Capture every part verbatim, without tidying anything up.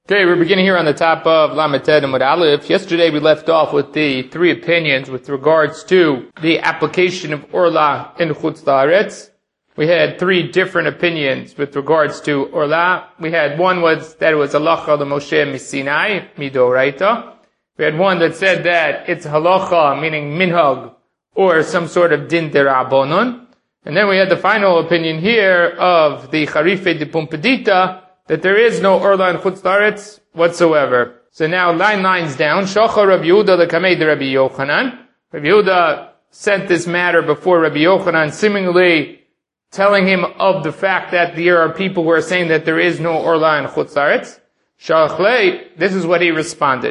Okay, we're beginning here on the top of Lamed Ted and Amud Aleph. Yesterday we left off with the three opinions with regards to the application of Orla in Chutz La'aretz. We had three different opinions with regards to Orla. We had one was that it was halacha l'Moshe misinai, midoraita. We had one that said that it's halacha, meaning minhag, or some sort of din derabonon. And then we had the final opinion here of the Charifei de Pumbedita, that there is no Orla in Chutz La'aretz whatsoever. So now line lines down. Shocha Rabbi Yehuda lekamei de Rabbi Yochanan. Rabbi Yehuda sent this matter before Rabbi Yochanan, seemingly telling him of the fact that there are people who are saying that there is no Orla in Chutz La'aretz. Shalachlei, this is what he responded.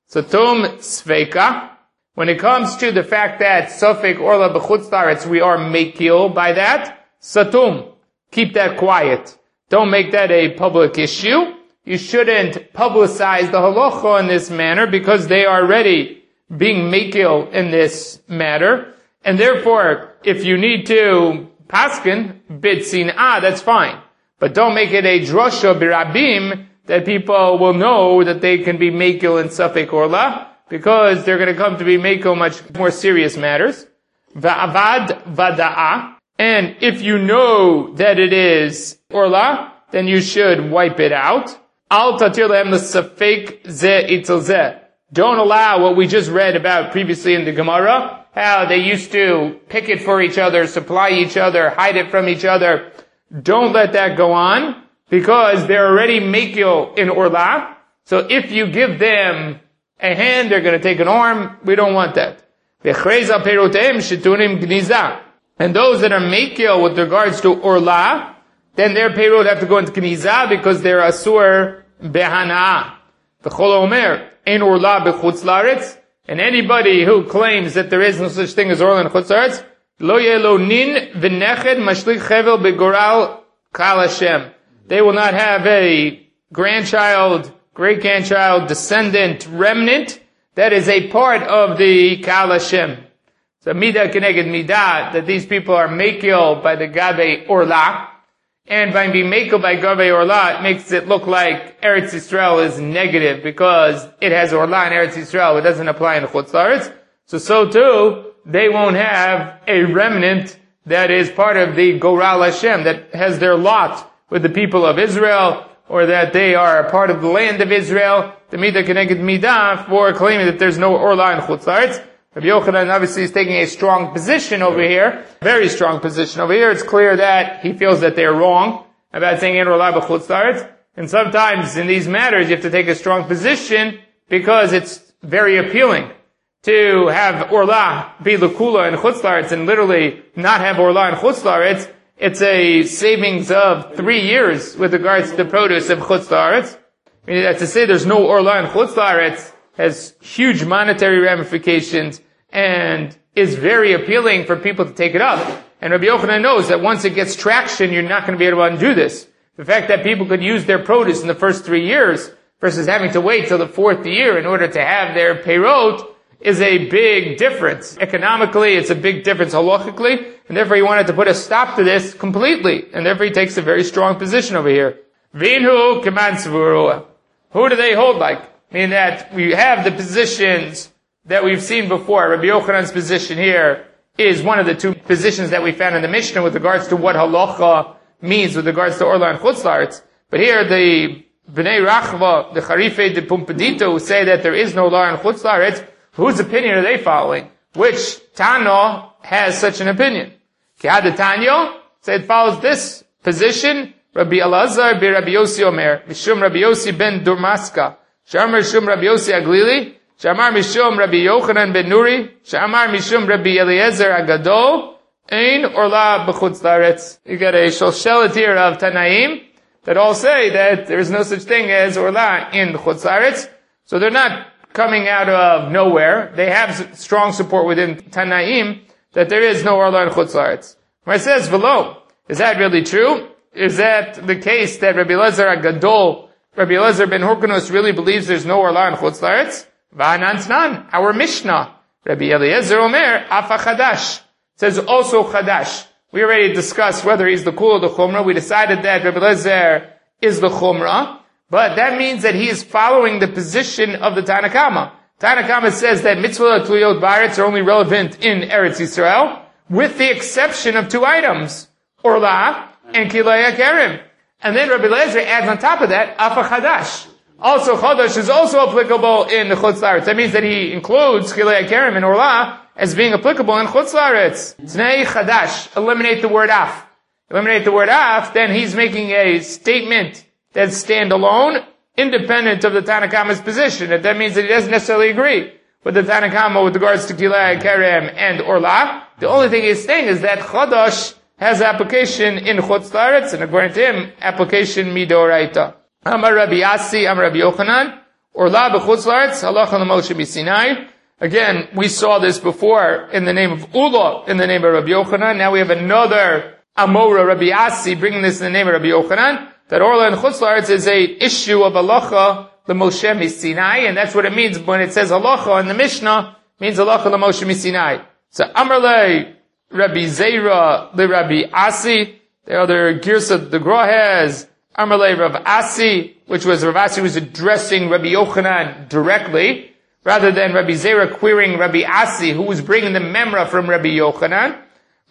Satum Sveika. When it comes to the fact that Sofek Orla b'Chutz La'aretz, we are mekil by that. Satum. Keep that quiet. Don't make that a public issue. You shouldn't publicize the halacha in this manner because they are already being mekil in this matter. And therefore, if you need to paskin, bid sin'ah, that's fine. But don't make it a drosha birabim that people will know that they can be mekil in Safek Orla because they're going to come to be mekil much more serious matters. Va'avad vada'ah. And if you know that it is Orla, then you should wipe it out. Al tatir lehem l'safek ze itzel ze. Don't allow what we just read about previously in the Gemara, how they used to pick it for each other, supply each other, hide it from each other. Don't let that go on, because they're already mekil in Orla. So if you give them a hand, they're going to take an arm. We don't want that. V'chreza peroteim shetunim gniza. And those that are mekil with regards to Orla, then their payroll have to go into Kniza because they're asur behana. V'chol omer, ein Orla b'chutz la'aretz. And anybody who claims that there is no such thing as Orla in Chutz La'aretz, lo yelo nin v'neched mashlik chevel begoral kal Hashem. They will not have a grandchild, great-grandchild, descendant, remnant that is a part of the kal Hashem. So midah keneged midah, that these people are mekil by the gabe Orla, and by being mekil by gabe Orla, it makes it look like Eretz Yisrael is negative because it has Orla in Eretz Yisrael. It doesn't apply in the Chutz La'aretz. So so too, they won't have a remnant that is part of the Goral Hashem, that has their lot with the people of Israel, or that they are a part of the land of Israel. The midah keneged midah for claiming that there's no Orla in Chutz La'aretz. Rabbi Yochanan obviously is taking a strong position over here, very strong position over here. It's clear that he feels that they're wrong about saying Ein Orla b'Chutz La'aretz. And sometimes in these matters you have to take a strong position because it's very appealing to have Orla be l'kula in Chutz La'aretz and literally not have Orla in Chutz La'aretz. It's a savings of three years with regards to the produce of Chutz La'aretz. I mean, to say there's no Orla in Chutz La'aretz has huge monetary ramifications and is very appealing for people to take it up. And Rabbi Yochanan knows that once it gets traction, you're not going to be able to undo this. The fact that people could use their produce in the first three years versus having to wait till the fourth year in order to have their peirot is a big difference. Economically, it's a big difference halachically, and therefore he wanted to put a stop to this completely, and therefore he takes a very strong position over here. Vinhu keman tzvurua. Who do they hold like? Meaning that we have the positions that we've seen before. Rabbi Yochanan's position here is one of the two positions that we found in the Mishnah with regards to what halacha means with regards to Orla and Chutz La'aretz. But here the Bnei Rachva, the Charifei de Pumbedita, who say that there is no law in Chutz La'aretz, whose opinion are they following? Which Tano has such an opinion? Kihad Tanyo, so it follows this position, Rabbi Elazar be Rabbi Yossi Omer, Mishum Rabbi Yossi ben Durmaska, Shamar Mishum Rabbi Yossi Aglili, Shamar Mishum Rabbi Yochanan ben Nuri, Shamar Mishum Rabbi Eliezer Agadol, Ein Orla b'Chutz La'aretz. You get a shoshelet here of Tanaim that all say that there is no such thing as Orla in Chutz La'aretz. So they're not coming out of nowhere. They have strong support within Tanaim that there is no Orla in Chutz La'aretz. Where it says, V'lo, is that really true? Is that the case that Rabbi Eliezer Agadol, Rabbi Eliezer ben Hurkanus really believes there's no Orla in Chutz La'aretz? V'anantznan, our Mishnah, Rabbi Eliezer Omer, Afa Chadash, says also Chadash. We already discussed whether he's the Kul or the Chumrah. We decided that Rabbi Eliezer is the Chumrah. But that means that he is following the position of the Tanna Kama. Tanna Kama says that mitzvah tluyot ba'aretz are only relevant in Eretz Yisrael, with the exception of two items, Orla and Kilei HaKerem. And then Rabbi Eliezer adds on top of that, Afa Chadash. Also, Chadash is also applicable in the Chutz La'aretz. That means that he includes Kilei HaKerem and Orla as being applicable in Chutz La'aretz. Tnei Chadash. Eliminate the word Af. Eliminate the word Af, then he's making a statement that's standalone, independent of the Tanna Kama's position. That, that means that he doesn't necessarily agree with the Tanna Kama with regards to Kilei HaKerem and Orla. The only thing he's saying is that Chadash has application in Chutz La'aretz, and according to him, application Midoraita. Amar Rabbi Asi, Amar Rabbi Yochanan, Orla b'Chutz La'aretz, halacha l'Moshe b'Sinai. Again, we saw this before in the name of Ula, in the name of Rabbi Yochanan. Now we have another Amora, Rabbi Asi, bringing this in the name of Rabbi Yochanan, that Orla and Chutz La'aretz is a issue of halacha l'Moshe b'Sinai, and that's what it means when it says halacha in the Mishnah, means halacha l'Moshe b'Sinai. So Amarle Rabbi Zeira le Rabbi Asi, the other Girsa the Gra has Amarle Rav Asi, which was Rav Asi was addressing Rabbi Yochanan directly, rather than Rabbi Zeira querying Rabbi Asi, who was bringing the memra from Rabbi Yochanan.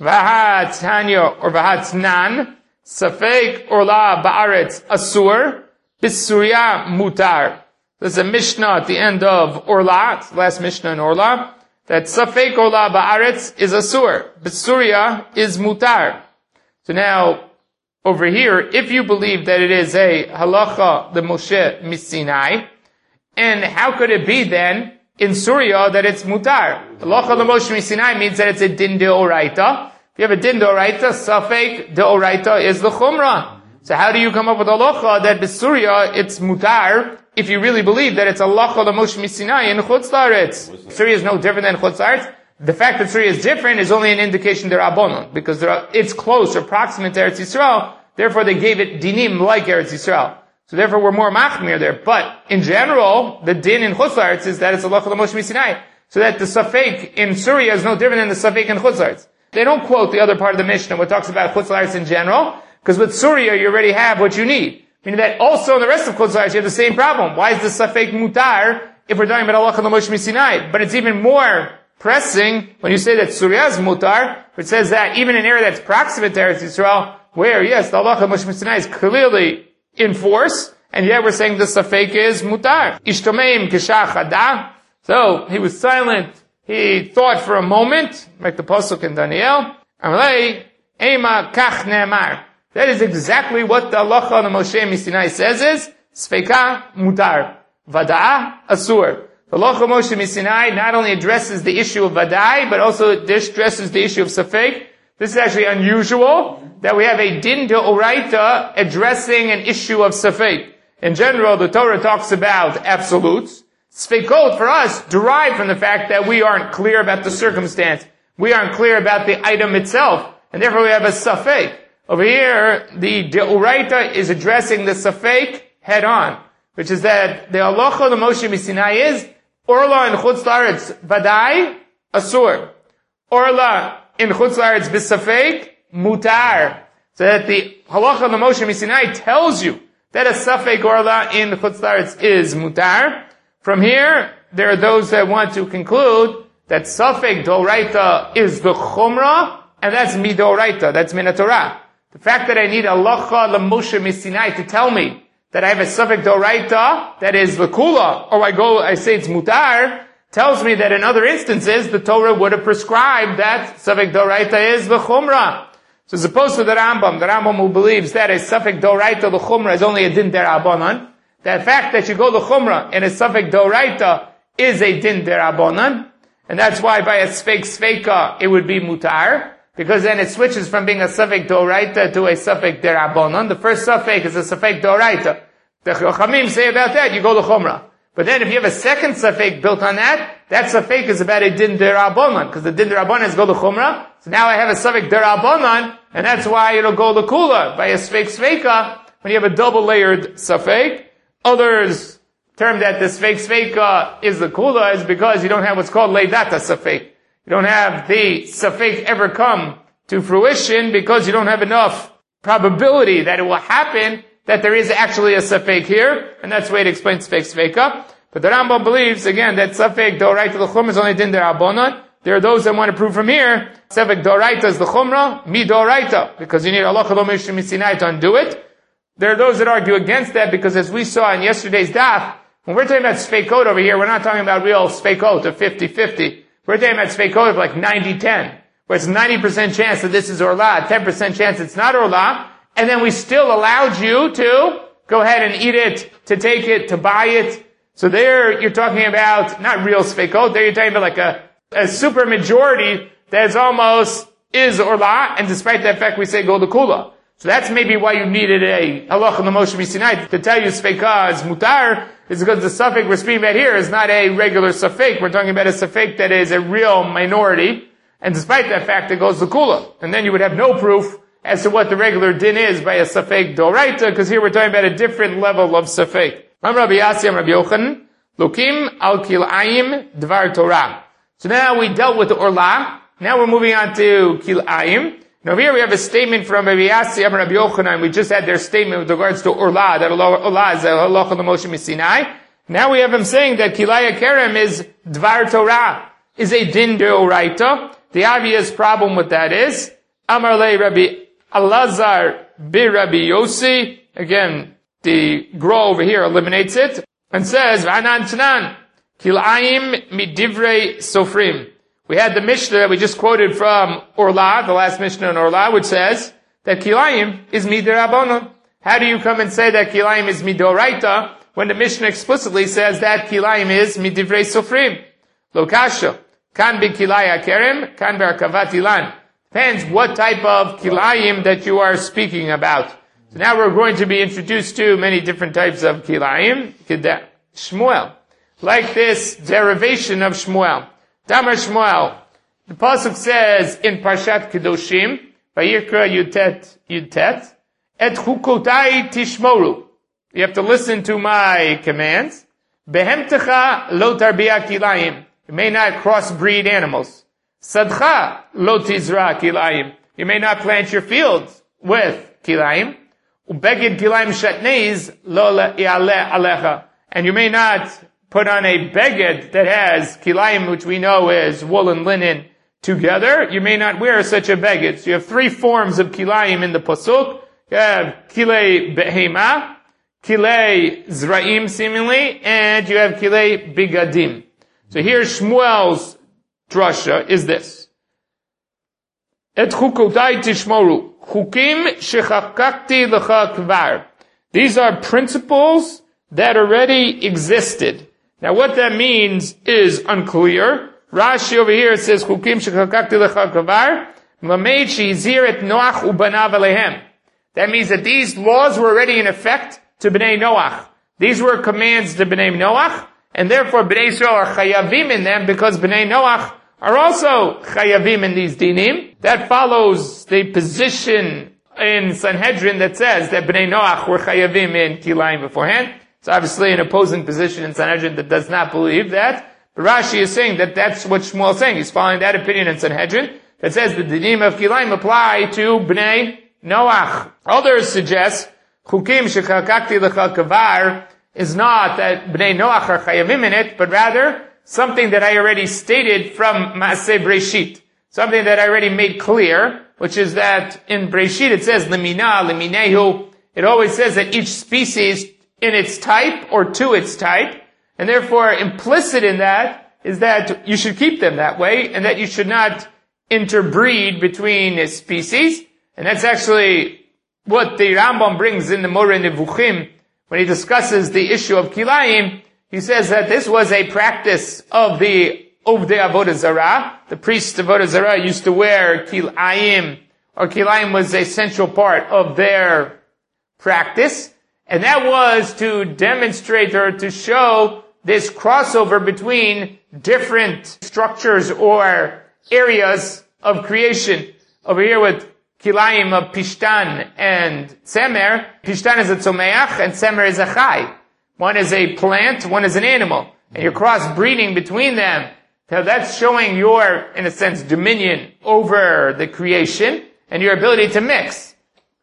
Vahat Tanya or Vahat Nan, Safek Orla Ba'aretz Asur, Bisuria Mutar. There's a Mishnah at the end of Orla, it's the last Mishnah in Orla, that Safek Orla Ba'aretz is Asur, Bisuria is Mutar. So now, over here, if you believe that it is a halacha the Moshe Misinai, and how could it be then in Surya that it's mutar? Halacha the Moshe Misinai means that it's a din deoraita. If you have a din deoraita, safek deoraita is the chumrah. So how do you come up with halacha that b'Surya it's mutar if you really believe that it's halacha the Moshe Misinai in Chutz La'aretz? Surya is no different than Chutz La'aretz. The fact that Surya is different is only an indication they're abonon, because they're, it's close or proximate to Eretz Yisrael. Therefore, they gave it dinim like Eretz Yisrael. So therefore, we're more machmir there. But in general, the din in Chutz La'aretz is that it's halacha l'Moshe Misinai. So that the safek in Surya is no different than the safek in Chutz La'aretz. They don't quote the other part of the Mishnah, what talks about Chutz La'aretz in general, because with Surya you already have what you need. Meaning that also in the rest of Chutz La'aretz you have the same problem. Why is the safek mutar if we're talking about halacha l'Moshe Misinai? But it's even more pressing when you say that Surya is mutar, which says that even in an area that's proximate to Eretz Yisrael, where yes, the halacha l'Moshe Misinai is clearly in force, and yet we're saying the safek is mutar. Ishtomeim kishach hada. So he was silent. He thought for a moment, like the pasuk in Daniel. Amalei ema kach ne'amar. That is exactly what the halacha the Moshe Misinai says is sfeka mutar, vada'a asur. The halacha Moshe Misinai not only addresses the issue of vadai, but also addresses the issue of safek. This is actually unusual that we have a din deoraita addressing an issue of safek. In general, the Torah talks about absolutes. Sfekot, for us, derive from the fact that we aren't clear about the circumstance. We aren't clear about the item itself. And therefore we have a safek. Over here, the deoraita is addressing the safek head on, which is that the halacha the Moshe Misinai is Orla in Chutz La'aretz vadai asur. Orla in Chutz La'aretz b'safek mutar. So that the halacha the Moshe Misinai tells you that a safek orla in Chutz La'aretz is mutar. From here, there are those that want to conclude that safek doraita is the chumrah, and that's midoraita, that's min Torah. The fact that I need halacha l'Moshe Misinai to tell me that I have a safek doraita that is l'kula, or I go, I say it's mutar, tells me that in other instances the Torah would have prescribed that safek doraita is the chumrah. So as opposed to the Rambam, the Rambam who believes that a safek doraita l'chumrah is only a din derabanan, the fact that you go l'chumrah and a safek doraita is a din derabanan, and that's why by a sfek sfeka it would be mutar, because then it switches from being a safek doraita to a safek derabanan. The first safek is a safek doraita. The Chachamim say about that, you go l'chumrah. But then if you have a second safek built on that, that safek is about a din derabanan, because the din derabanan is go l'chumrah. So now I have a safek derabanan, and that's why it'll go l'kula by a sfek sfeka when you have a double layered safek. Others term that the sfek sfeka is the kula is because you don't have what's called leidata safek. You don't have the safek ever come to fruition because you don't have enough probability that it will happen that there is actually a safek here, and that's the way it explains safek sveka. But the Rambam believes, again, that safek doraita l'chumra is only din derabanan. There are those that want to prove from here, safek doraita is the chumra, mi doraita, because you need halacha lo mishra misinai to undo it. There are those that argue against that, because as we saw in yesterday's daf, when we're talking about sfeikot over here, we're not talking about real sfeikot of fifty-fifty. We're talking about sfeikot of like ninety ten, where it's ninety percent chance that this is orla, ten percent chance it's not orla, and then we still allowed you to go ahead and eat it, to take it, to buy it. So there you're talking about not real sfeikot, there you're talking about like a, a super majority that's almost is orla, and despite that fact we say go to kula. So that's maybe why you needed a halacha l'moshe misinai to tell you sfeika is mutar, is because the suffix we're speaking about here is not a regular suffix. We're talking about a suffix that is a real minority, and despite that fact it goes to kula. And then you would have no proof as to what the regular din is by a suffix doraita, because here we're talking about a different level of suffix. Am Rabbi Yassi, Am Rabbi Yochanan, Lukim al kil'ayim dvar Torah. So now we dealt with the orla. Now we're moving on to kil'ayim. Now here we have a statement from Rabbi Yassi and Rabbi Yochanan. We just had their statement with regards to orla, that orla is a halacha l'moshe misinai. Now we have him saying that kilaya kerem is dvar Torah, is a din deoraita. The obvious problem with that is, Amar le Rabbi Elazar bi Rabbi Yossi. Again, the Gra over here eliminates it and says, V'anan tanan, kilayim midivrei sofrim. We had the Mishnah that we just quoted from Orla, the last Mishnah in Orla, which says that kilayim is midirabanan. How do you come and say that kilayim is midoraita when the Mishnah explicitly says that kilayim is midivrei sofrim? Lokasha, kan bi kilaya kerem, kan bi arkavat ilan. Depends what type of kilayim that you are speaking about. So now we're going to be introduced to many different types of kilayim. Shmuel, like this derivation of Shmuel. Damar Shmuel. The pasuk says in Parshat Kedoshim, Vayikra Yutet Yutet, Et chukotai tishmoru. You have to listen to my commands. Behemtecha lo tarbia kilayim. You may not crossbreed animals. Sadcha lo tizra kilayim. You may not plant your fields with kilayim. Ubegid kilayim shatneiz lo ya'aleh alecha. And you may not put on a beged that has kilayim, which we know is wool and linen, together. You may not wear such a beged. So you have three forms of kilayim in the pasuk. You have kilei behema, kilei zraim seemingly, and you have kilei bigadim. So here Shmuel's drasha is this. Et chukotai tishmoru. Chukim shechakakti lecha kvar. These are principles that already existed. Now what that means is unclear. Rashi over here says, Chukim shechakakti lecha kvar, mlamed she'izir et Noach ubanav alehem. That means that these laws were already in effect to Bnei Noach. These were commands to Bnei Noach, and therefore Bnei Israel are chayavim in them because Bnei Noach are also chayavim in these dinim. That follows the position in Sanhedrin that says that Bnei Noach were chayavim in kilayim beforehand. It's obviously an opposing position in Sanhedrin that does not believe that. But Rashi is saying that that's what Shmuel is saying. He's following that opinion in Sanhedrin that says the dinim of kilayim apply to Bnei Noach. Others suggest Chukim shechakakti lecha kavar is not that Bnei Noach are chayavim in it, but rather something that I already stated from Maaseh Breshit. Something that I already made clear, which is that in Breshit it says lemina, leminehu. It always says that each species in its type or to its type, and therefore implicit in that is that you should keep them that way, and that you should not interbreed between species. And that's actually what the Rambam brings in the Moreh Nevuchim when he discusses the issue of kilayim. He says that this was a practice of the Ovdei Avodah Zarah. The priests of Avodah Zarah used to wear kilayim, or kilayim was a central part of their practice. And that was to demonstrate or to show this crossover between different structures or areas of creation. Over here with kilayim of Pishtan and Tzemer. Pishtan is a tzomeach and Tzemer is a chai. One is a plant, one is an animal. And you're cross-breeding between them. Now that's showing your, in a sense, dominion over the creation and your ability to mix.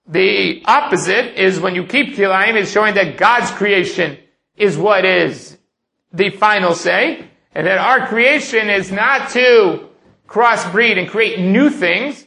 The opposite is when you keep kilayim, it's showing that God's creation is what is the final say, and that our creation is not to crossbreed and create new things.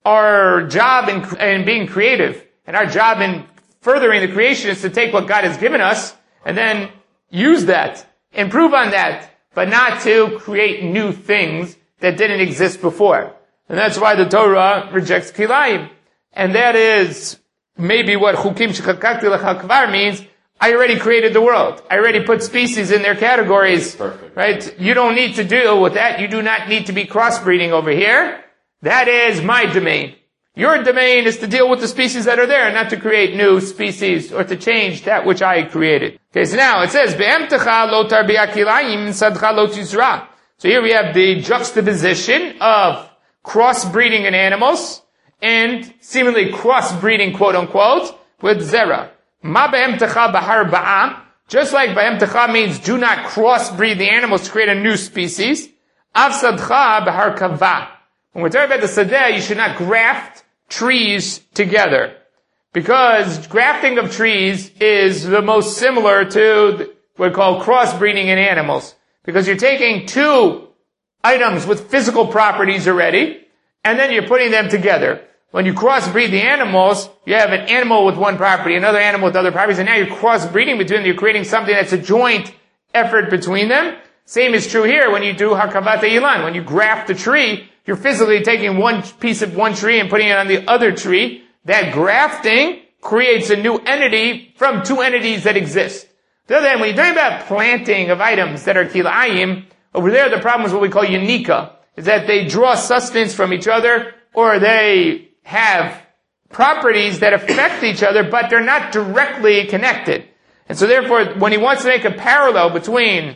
Our job in, in being creative and our job in furthering the creation is to take what God has given us and then use that, improve on that, but not to create new things that didn't exist before. And that's why the Torah rejects kilayim. And that is maybe what chukim shechakakti lecha kvar means. I already created the world. I already put species in their categories. Perfect. Right? You don't need to deal with that. You do not need to be crossbreeding over here. That is my domain. Your domain is to deal with the species that are there, not to create new species or to change that which I created. Okay, so now it says, Be'emtecha lo tarbiya kilayim sadcha lo tizra. So here we have the juxtaposition of crossbreeding in animals and seemingly crossbreeding, quote unquote, with zera. Ma be'emtecha bahar ba'a. Just like be'emtecha means do not crossbreed the animals to create a new species. Av sadcha bahar kava. When we're talking about the sadeh, you should not graft trees together. Because grafting of trees is the most similar to what we call crossbreeding in animals. Because you're taking two items with physical properties already, and then you're putting them together. When you crossbreed the animals, you have an animal with one property, another animal with other properties, and now you're crossbreeding between them. You're creating something that's a joint effort between them. Same is true here when you do harkavat ilan. When you graft a tree, you're physically taking one piece of one tree and putting it on the other tree. That grafting creates a new entity from two entities that exist. The other hand, when you're talking about planting of items that are kilayim, over there the problem is what we call unika, is that they draw sustenance from each other, or they have properties that affect each other, but they're not directly connected. And so therefore, when he wants to make a parallel between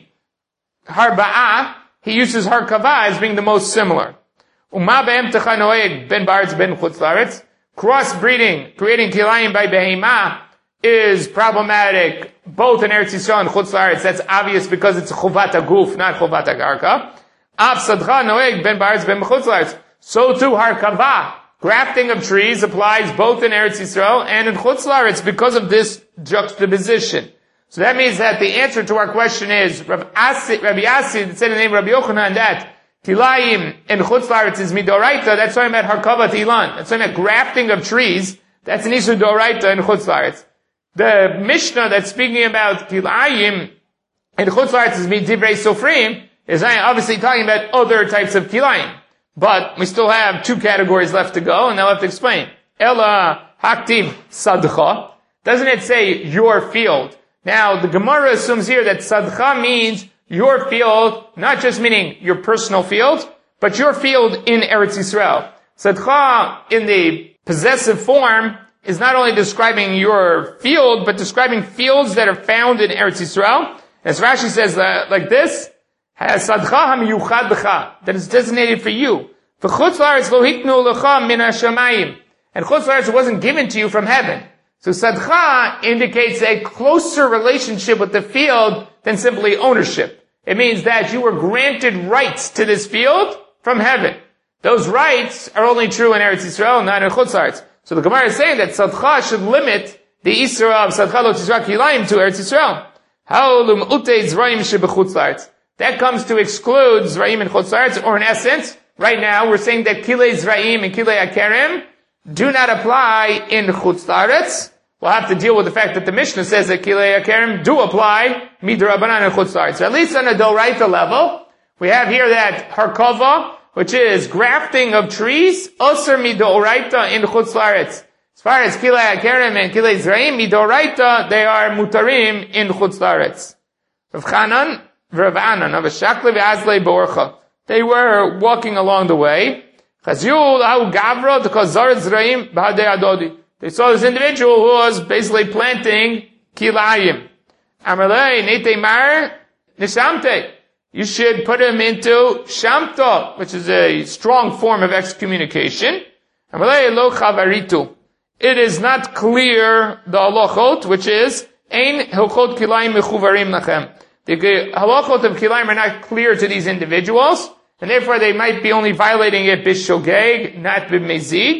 harba'ah, he uses harkava as being the most similar. Uma be'emtecha noeg ben ba'aretz ben chutz la'aretz. Crossbreeding, creating kilayim by behema, is problematic both in Eretz Yisrael and chutz la'aretz. That's obvious because it's chuvat haguf, not chuvat hakarka. Av sadcha noeg ben ba'aretz ben chutz la'aretz. So too harkava, grafting of trees, applies both in Eretz Yisrael and in chutz la'aretz because of this juxtaposition. So that means that the answer to our question is, Rabbi Asi, Rabbi Asi, that said in the name of Rabbi Yochanan that kilayim in chutz la'aretz is midoraita, that's talking about harkavat ilan. That's talking about grafting of trees. That's an issue doraita in chutz la'aretz. The Mishnah that's speaking about kilayim in chutz la'aretz is midivrei sofrim, is obviously talking about other types of kilayim. But we still have two categories left to go, and I'll have to explain. Ela haktiv sadcha. Doesn't it say your field? Now, the Gemara assumes here that sadcha means your field, not just meaning your personal field, but your field in Eretz Yisrael. Sadcha, in the possessive form, is not only describing your field, but describing fields that are found in Eretz Yisrael. As Rashi says uh, like this, sadcha hamiyuchad b'cha, that is designated for you. V'chutz la'aretz lo hiknu lecha min hashamayim. And chutz la'aretz wasn't given to you from heaven. So sadcha indicates a closer relationship with the field than simply ownership. It means that you were granted rights to this field from heaven. Those rights are only true in Eretz Yisrael, not in chutz la'aretz. So the Gemara is saying that sadcha should limit the isra of sadcha lo tizra kilayim to Eretz Yisrael. Ha'olum utei zrayim shebechutz la'aretz. That comes to exclude zrayim and chutz la'aretz, or in essence, right now we're saying that kilei zrayim and kilei akerim do not apply in chutz la'aretz. We'll have to deal with the fact that the Mishnah says that kilei akerim do apply midrabanan and chutz la'aretz. So at least on a doraita level, we have here that harkava, which is grafting of trees, osir midoraita in chutz la'aretz. As far as kilei akerim and kilei zrayim midoraita, they are mutarim in chutz la'aretz. Rav Chanan, Rav Anan, of Shakle v'Azlei Borcha. They were walking along the way. Chazyu lahu gavra d'kazar zrayim b'hadei adodi. They saw this individual who was basically planting kilayim. Amalei neitei mar nishamte. You should put him into shamta, which is a strong form of excommunication. Amalei lo chavaritu. It is not clear the halachot, which is ein hilchot kilayim mechuvarim lachem. The halachot of kilayim are not clear to these individuals, and therefore they might be only violating it b'shogeg, not b'mezid.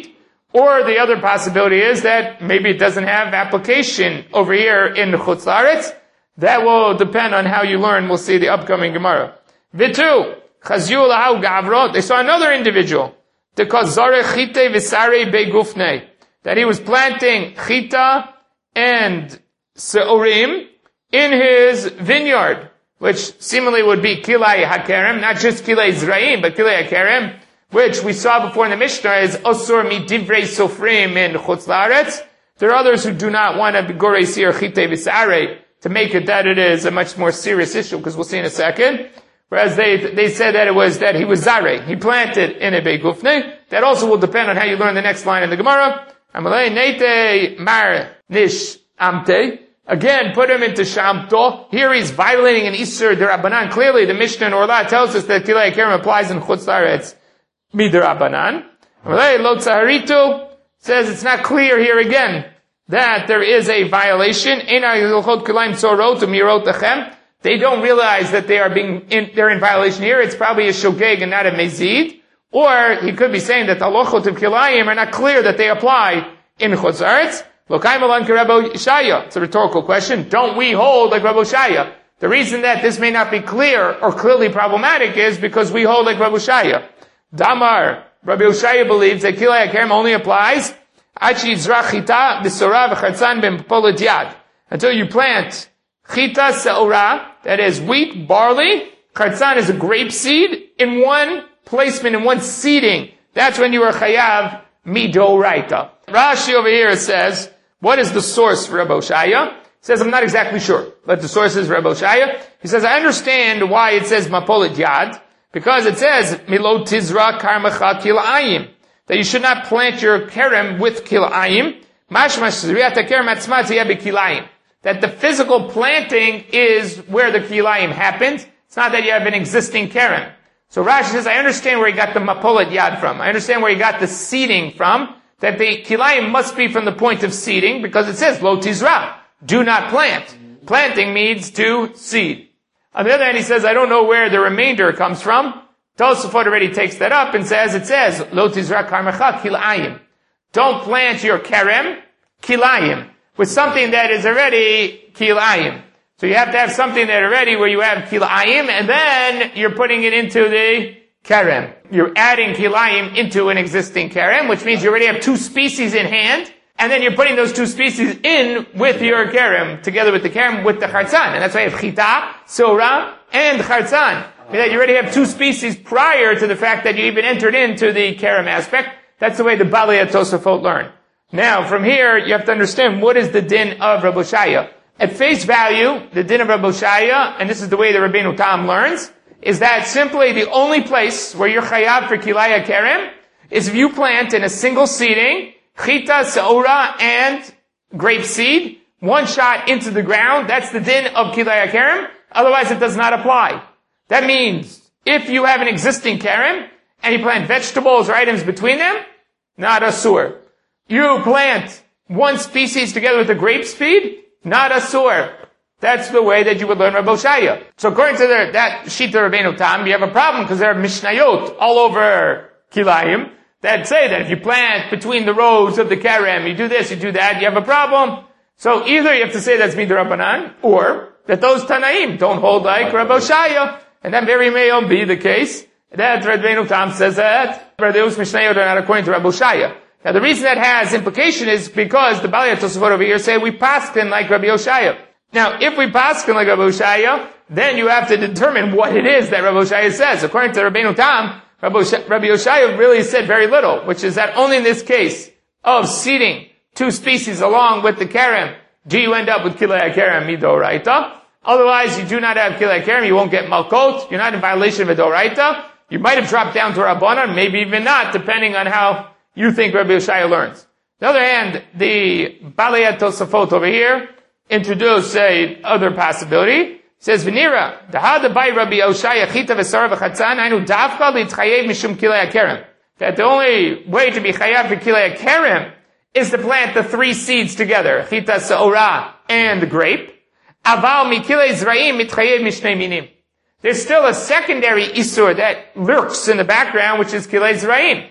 Or the other possibility is that maybe it doesn't have application over here in Chutz La'aretz. That will depend on how you learn. We'll see the upcoming Gemara. Vitu, Chazyu Lahu Gavro, they saw another individual, that he was planting chita and seurim in his vineyard, which seemingly would be kilai hakerem, not just kilai zraim, but kilai hakerem, which we saw before in the Mishnah is osur midivrei sofrim in Chutz La'aretz. There are others who do not want to be gorei sir chita v'sarei to make it that it is a much more serious issue, because we'll see in a second. Whereas they they said that it was that he was zarei, he planted in a beigufne. That also will depend on how you learn the next line in the Gemara. Amalei neite mar nish amte. Again, put him into shamto. Here he's violating an isur derabanan. Clearly, the Mishnah in Orla tells us that kilei kerem applies in Chutz La'aretz miderabanan. Amalei lo tzaharitu says it's not clear here again that there is a violation. Ena yilchot kilayim tzorot umirot achem. They don't realize that they are being in, they're in violation here. It's probably a shogeg and not a mezid. Or he could be saying that the halachot of kilayim are not clear that they apply in Chutz La'aretz. Lokaim alan Rabbi Shaya. It's a rhetorical question. Don't we hold like Rabbi Shaya? The reason that this may not be clear or clearly problematic is because we hold like Rabbi Shaya. Damar, Rabbi Shaya believes that kilay hakerem only applies until you plant chita se'ora, that is wheat, barley, chartzan is a grape seed, in one placement, in one seeding. That's when you are chayav midoraita. Rashi over here says, what is the source for Rabbi Shaya? He says, I'm not exactly sure, but the source is Rabbi Shaya. He says, I understand why it says mapolet yad, because it says, Milo tizra karmacha kilayim, that you should not plant your kerem with kilayim. Mashmash zriyat kerem atzma tiyeh bekilayim. That the physical planting is where the kilayim happens. It's not that you have an existing kerem. So Rashi says, I understand where he got the mapolet yad from. I understand where he got the seeding from. That the kilayim must be from the point of seeding, because it says, Lo tizra, do not plant. Planting means to seed. On the other hand, he says, I don't know where the remainder comes from. Tosafot already takes that up and says, it says, Lo tizra karmecha kilayim. Don't plant your kerem, kilayim, with something that is already kilayim. So you have to have something that already where you have kilayim, and then you're putting it into the kerem. You're adding kilayim into an existing kerem, which means you already have two species in hand, and then you're putting those two species in with your kerem, together with the kerem, with the chartzan. And that's why you have chita, sora, and chartzan. That you already have two species prior to the fact that you even entered into the kerem aspect. That's the way the Balei Tosafot learn. Now, from here, you have to understand what is the din of Rabbi Shaya. At face value, the din of Rabbi Shaya, and this is the way the Rabbeinu Tam learns, is that simply the only place where you're chayav for kilaya kerem is if you plant in a single seeding, chita, seora, and grape seed, one shot into the ground. That's the din of kilaya kerem. Otherwise, it does not apply. That means if you have an existing kerem and you plant vegetables or items between them, not asur. You plant one species together with a grape seed, not asur. That's the way that you would learn Rabbi Shaya. So according to the, that Shita Rabbeinu Tam, you have a problem because there are Mishnayot all over Kilayim that say that if you plant between the rows of the Kerem, you do this, you do that, you have a problem. So either you have to say that's Midrabanan, or that those Tanaim don't hold like Rabbi Shaya, and that very may be the case. That Rabbeinu Tam says that those Mishnayot are not according to Rabbi Shaya. Now the reason that has implication is because the Balei Tosafot over here say we paskin like Rabbi Yoshaya. Now, if we paskin like Rabbi Shaya, then you have to determine what it is that Rabbi Shaya says. According to Rabbeinu Tam, Rabbi Shaya really said very little, which is that only in this case of seeding two species along with the kerem do you end up with kilei kerem midoraita. Otherwise, you do not have kilei kerem, you won't get malkot, you're not in violation of midoraita. You might have dropped down to Rabbanan, maybe even not, depending on how you think Rabbi Shaya learns. On the other hand, the Balei Tosafot over here introduce a other possibility. It says, V'nira, dahada by Rabbi Yoshaya chita v'sara v'chatzan, ainu davka l'itchayev mishum kilei kerem. That the only way to be chayav for kilei kerem is to plant the three seeds together, chita, seora, and grape. Aval mikilei zraim mitchayev mishnei minim. There's still a secondary isur that lurks in the background, which is kilei zraim.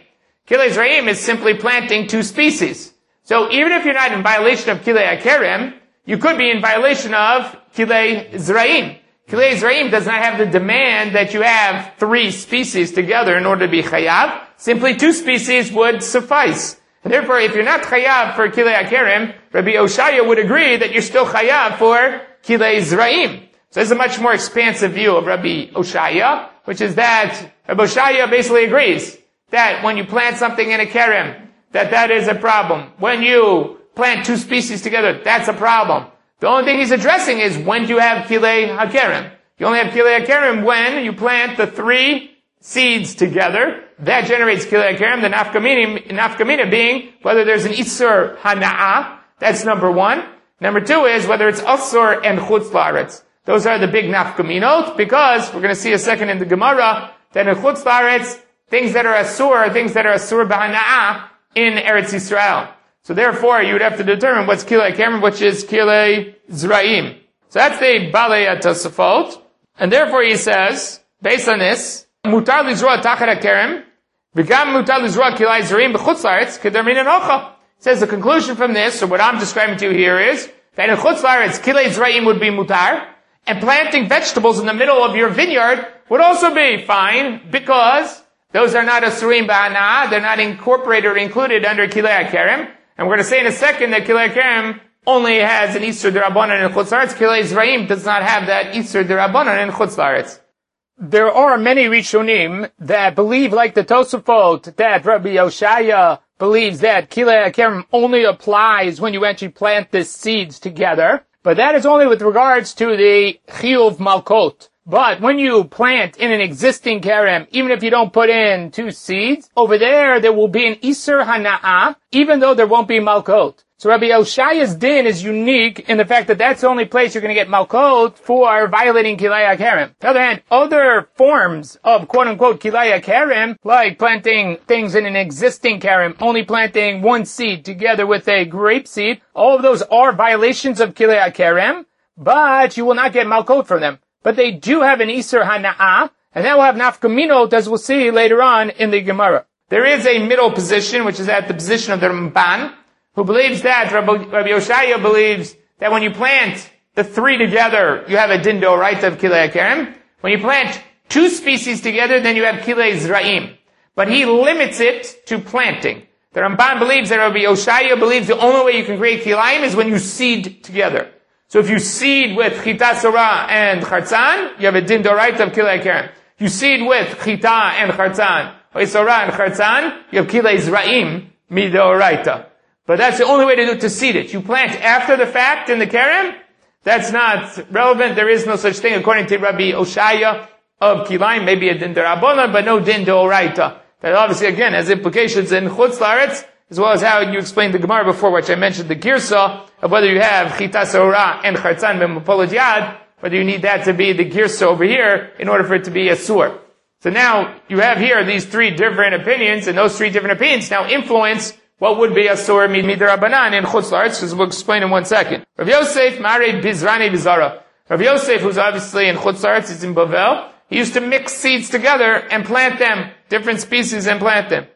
Kilei Zraim is simply planting two species. So even if you're not in violation of Kilei Akerem, you could be in violation of Kilei Zraim. Kilei Zraim does not have the demand that you have three species together in order to be chayav. Simply two species would suffice. And therefore, if you're not chayav for Kilei Akerem, Rabbi Oshaya would agree that you're still chayav for Kilei Zraim. So this is a much more expansive view of Rabbi Oshaya, which is that Rabbi Oshaya basically agrees that when you plant something in a kerem, that that is a problem. When you plant two species together, that's a problem. The only thing he's addressing is when do you have Kilei HaKerem. You only have Kilei HaKerem when you plant the three seeds together. That generates Kilei HaKerem, the nafkamina, nafkamina being whether there's an Isur Hana'ah. That's number one. Number two is whether it's Asur and Chutz La'aretz. Those are the big nafkaminot, because we're going to see a second in the Gemara that in Chutz La'aretz, things that are Asur are things that are Asur B'Hana'ah in Eretz Yisrael. So therefore, you would have to determine what's Kilei Kerem, which is Kilei Zraim. So that's the Balei HaTosafot. And therefore he says, based on this, Mutar Lizroa Tachat HaKerem, V'gam Mutar Lizroa Kilei Zraim B'chutz La'aretz, K'der Min Enocha. Says the conclusion from this, or what I'm describing to you here is, that in Chutz La'aretz, Kilei Zraim would be mutar, and planting vegetables in the middle of your vineyard would also be fine, because those are not Asurim Ba'ana, they're not incorporated or included under Kilei HaKerem. And we're going to say in a second that Kilei HaKerem only has an Isur D'Rabbanan in Chutz La'aretz. Kilei Zraim does not have that Isur D'Rabbanan in Chutz La'aretz. There are many Rishonim that believe, like the Tosafot, that Rabbi Oshaya believes that Kilei HaKerem only applies when you actually plant the seeds together. But that is only with regards to the Chiyuv Malkot. But when you plant in an existing kerem, even if you don't put in two seeds, over there, there will be an Isur Hana'ah, even though there won't be Malkot. So Rabbi Oshaya's din is unique in the fact that that's the only place you're going to get Malkot for violating Kilei HaKerem. On the other hand, other forms of quote-unquote Kilei HaKerem, like planting things in an existing kerem, only planting one seed together with a grape seed, all of those are violations of Kilei HaKerem, but you will not get Malkot from them. But they do have an Isur Hana'ah, and that will have nafkaminot, as we'll see later on in the Gemara. There is a middle position, which is at the position of the Ramban, who believes that, Rabbi, Rabbi Oshaya believes that when you plant the three together, you have a din d'oraita of Kilei HaKerem. When you plant two species together, then you have Kilei Zraim. But he limits it to planting. The Ramban believes that Rabbi Oshaya believes the only way you can create Kilayim is when you seed together. So if you seed with Chita Sorah and Chartzan, you have a din d'oraita of Kilei HaKerem. You seed with Chita and Chartzan, or Sorah and Chartzan, you have Kilei Zraim mid'oraita. But that's the only way to do to seed it. You plant after the fact in the kerem, that's not relevant. There is no such thing according to Rabbi Oshaya of Kilayim, maybe a din d'Rabbanan, but no din d'oraita. That obviously again has implications in Chutz La'aretz, as well as how you explained the Gemara before, which I mentioned the Girsa of whether you have Chita Sorah and Chartzan b'Mapolad Yad, whether you need that to be the Girsa over here in order for it to be a sur. So now you have here these three different opinions, and those three different opinions now influence what would be a sur mid'Rabbanan in Chutz La'aretz, because we'll explain in one second. Rav Yosef Mare Bizrani Bizara. Rav Yosef, who's obviously in Chutz La'aretz, is in Bavel. He used to mix seeds together and plant them, different species, and plant them.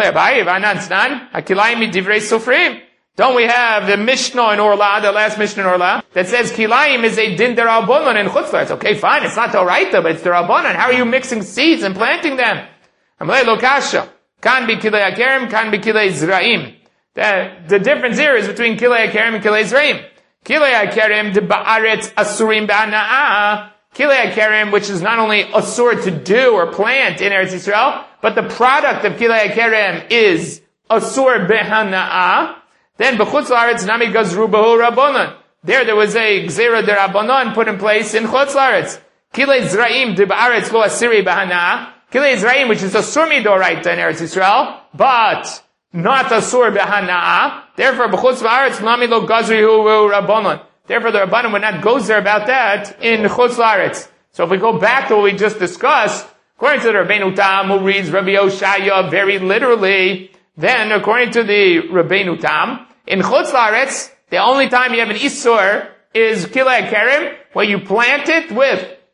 Don't we have the Mishnah in Orla, the last Mishnah in Orla, that says Kilayim is a din d'Rabbanan in Chutz La'aretz? Okay, fine, it's not d'oraita, but it's d'Rabbanan. How are you mixing seeds and planting them? Amalei lo kasha. Kan be Kilei HaKerem, kan be Kilei Zraim. The, the difference here is between Kilei HaKerem and Kilei Zraim. Kilei HaKerem de ba'aretz asurim ba'ana'ah. Kilei HaKerem, which is not only asur to do or plant in Eretz Yisrael, but the product of Kilei HaKerem is asur behana'ah. Then b'chutz la'aretz nami gazru b'hu rabbanon. There, there was a gzera de rabbanon put in place in Chutz La'aretz. Kilei Zraim de ba'aretz lo asiri b'hana'ah. Kilei Zraim, which is asur mid'oraita in Eretz Yisrael, but not asur b'hana'ah. Therefore, b'chutz la'aretz nami lo gazru b'hu rabbanon. Therefore, the Rabbanim would not go there about that in Chutz La'aretz. So if we go back to what we just discussed, according to the Rabbeinu Tam, who reads Rabbi Oshaya very literally, then according to the Rabbeinu Tam, in Chutz La'aretz, the only time you have an Isur is Kilei HaKerem, where you plant it with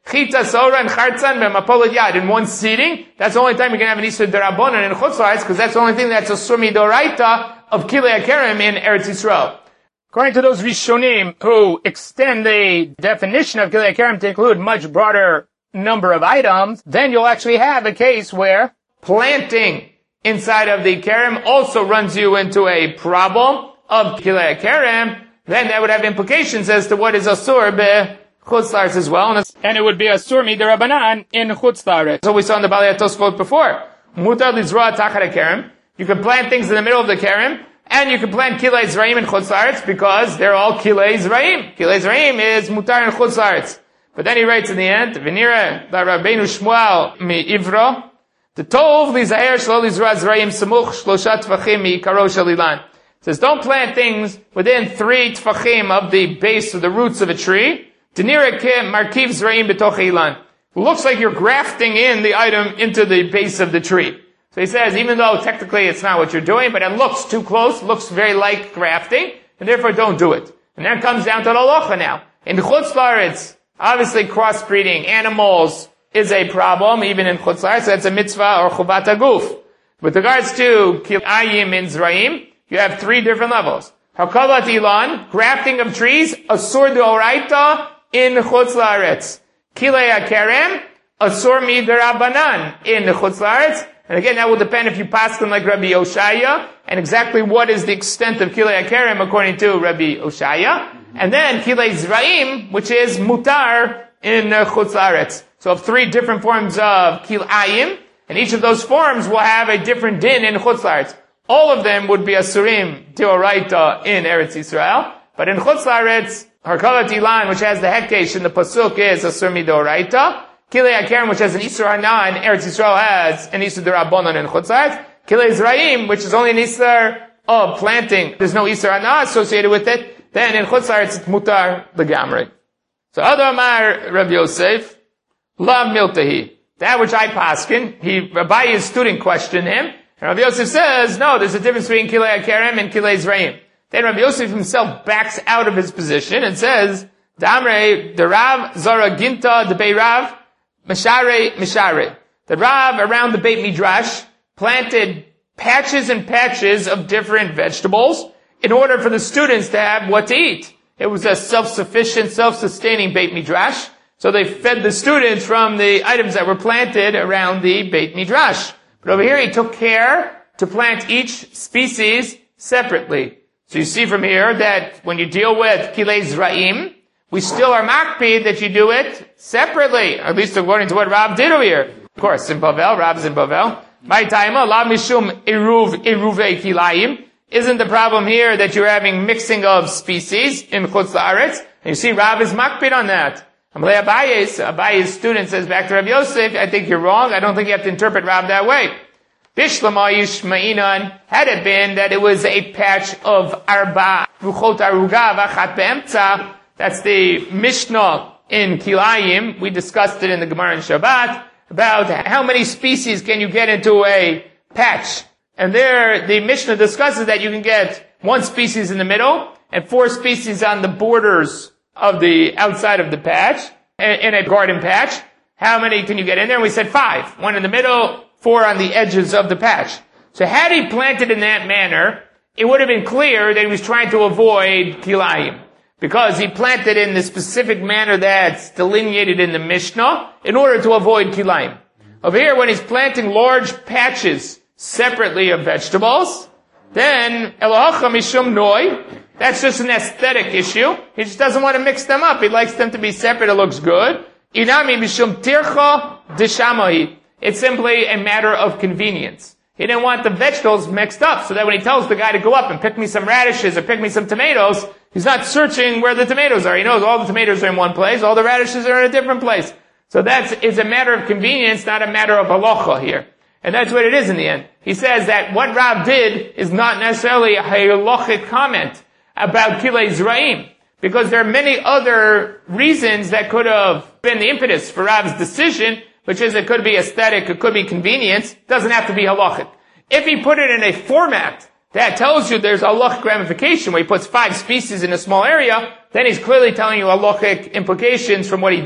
Chita, Sora, and Chartzan, B'mapolad Yad, in one seating. That's the only time you can have an Isur Derabanan in Chutz La'aretz, because that's the only thing that's a Sur Midoraita of Kilei HaKerem in Eretz Yisrael. According to those Rishonim who extend the definition of Kilei HaKerem to include much broader number of items, then you'll actually have a case where planting inside of the Kerem also runs you into a problem of Kilei HaKerem. Then that would have implications as to what is Asur be Chutz La'aretz as well. And it would be Asur Midarabanan in Chutz La'aretz. So we saw in the Balei Tosfot before. Mutar Lizroa Tachat HaKerem. You can plant things in the middle of the Kerem, and you can plant Kilei Zraim in Chutz La'aretz because they're all Kilei Zraim. Kilei Zraim is Mutar in Chutz La'aretz. But then he writes in the end, V'nira la Rabbeinu Shmuel mi Ivro, the Tov lizaher shlo lizra zraim samuch shlosha tfachim mi karo shalilan. It says, don't plant things within three tfachim of the base of the roots of a tree. Denira ke markiv zraim betoch ilan. It looks like you're grafting in the item into the base of the tree. So he says, even though technically it's not what you're doing, but it looks too close, looks very like grafting, and therefore don't do it. And that comes down to the halacha now. In the Chutz La'aretz, obviously crossbreeding animals is a problem, even in Chutz La'aretz, so that's a mitzvah or chuvat haguf. With regards to kilayim in Zraim, you have three different levels. Hakavat ilan, grafting of trees, asur d'oraita in Chutz La'aretz. Kilei HaKerem, asur mid'Rabbanan in Chutz La'aretz. And again, that will depend if you pass them like Rabbi Oshaya, and exactly what is the extent of Kilei HaKerem according to Rabbi Oshaya. And then Kilei Zraim, which is mutar in uh, Chutz La'aretz. So of three different forms of Kilayim, and each of those forms will have a different din in Chutz La'aretz. All of them would be Asurim Deoraita in Eretz Yisrael, but in Chutz La'aretz, Harkalat Ilan, which has the Hekesh in the Pasuk, is Asur Midoraita. Kilei HaKerem, which has an Isur Hana in Eretz Yisrael, has an Isur Derabanan in Chutz La'aretz. Kilei Zraim, which is only an Isur of planting, there's no Isur Hana associated with it, then in Chutz La'aretz it's Mutar L'gamrei. So Adar Amar Rabbi Yosef, La Miltahi. That which I paskin, he, Rabbi, his student, questioned him, and Rabbi Yosef says, no, there's a difference between Kilei HaKerem and Kilei Zraim. Then Rabbi Yosef himself backs out of his position and says, Damre, the Rav, Zara Ginta, the Bei Rav, Mishare, Mishare. The Rav around the Beit Midrash planted patches and patches of different vegetables in order for the students to have what to eat. It was a self-sufficient, self-sustaining Beit Midrash. So they fed the students from the items that were planted around the Beit Midrash. But over here he took care to plant each species separately. So you see from here that when you deal with Kilei Zraim, we still are makpid that you do it separately, at least according to what Rav did over here. Of course, in Bavel, Rav's in Bavel. My time, la mishum iruv iruvei kilayim. Isn't the problem here that you're having mixing of species in Chutz La'aretz? And you see Rav is makpid on that. Amalei Abaye's, Abaye's student says back to Rabbi Yosef, I think you're wrong. I don't think you have to interpret Rav that way. Bishlama Yishma'inan, had it been that it was a patch of arba, ruchot aruga, vachat be'emtza, that's the Mishnah in Kilayim. We discussed it in the Gemara in Shabbat about how many species can you get into a patch. And there, the Mishnah discusses that you can get one species in the middle and four species on the borders of the outside of the patch, in a garden patch. How many can you get in there? And we said five. One in the middle, four on the edges of the patch. So had he planted in that manner, it would have been clear that he was trying to avoid Kilayim. Because he planted in the specific manner that's delineated in the Mishnah in order to avoid Kilayim. Over here, when he's planting large patches separately of vegetables, then Elohacha Mishum Noi, that's just an aesthetic issue. He just doesn't want to mix them up. He likes them to be separate. It looks good. Inami Mishum Tircha Deshamahi. It's simply a matter of convenience. He didn't want the vegetables mixed up so that when he tells the guy to go up and pick me some radishes or pick me some tomatoes, he's not searching where the tomatoes are. He knows all the tomatoes are in one place, all the radishes are in a different place. So that's, it's a matter of convenience, not a matter of halacha here. And that's what it is in the end. He says that what Rav did is not necessarily a halachic comment about Kilei Zraim, because there are many other reasons that could have been the impetus for Rav's decision, which is it could be aesthetic, it could be convenience, it doesn't have to be halachic. If he put it in a format that tells you there's a halachic ramification where he puts five species in a small area, then he's clearly telling you halachic implications from what he did.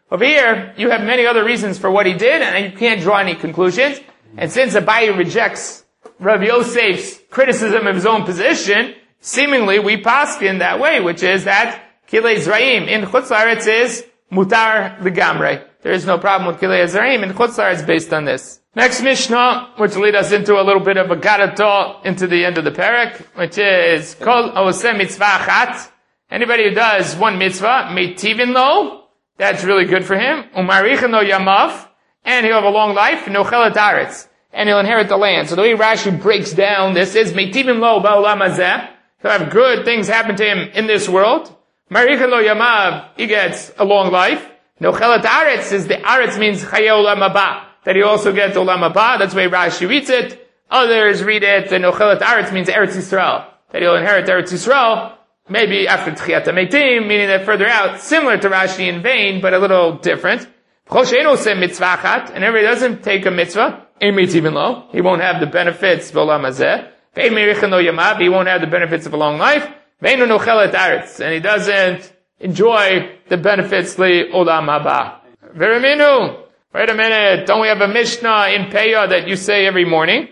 Over here, you have many other reasons for what he did, and you can't draw any conclusions. And since Abaye rejects Rav Yosef's criticism of his own position, seemingly we paskin that way, which is that Kilei Zraim in Chutz La'aretz is mutar l'gamrei. There is no problem with Kilei Zraim in Chutz La'aretz based on this. Next Mishnah, which will lead us into a little bit of a gadato into the end of the parak, which is Kol Oseh Mitzvah Achat. Anybody who does one mitzvah, Meitivin Lo, that's really good for him. Umarichin Lo Yamav, and he'll have a long life. Nochelet Aretz, and he'll inherit the land. So the way Rashi breaks down this is Meitivin Lo Ba'olam Hazeh. He'll have good things happen to him in this world. Marichin Lo Yamav, he gets a long life. Nochelet Aretz is the Aretz means Chayei Olam Haba, that he also gets Olam Haba. That's the way Rashi reads it. Others read it, the Nochelet Aretz means Eretz Yisrael, that he'll inherit Eretz Yisrael, maybe after Tchiyat HaMeitim, meaning that further out, similar to Rashi in vein, but a little different. And everybody doesn't take a mitzvah, even low, he won't have the benefits of Olam Hazeh. He won't have the benefits of a long life. And he doesn't enjoy the benefits li Olam Haba. Veraminu. Wait a minute, don't we have a Mishnah in Peah that you say every morning?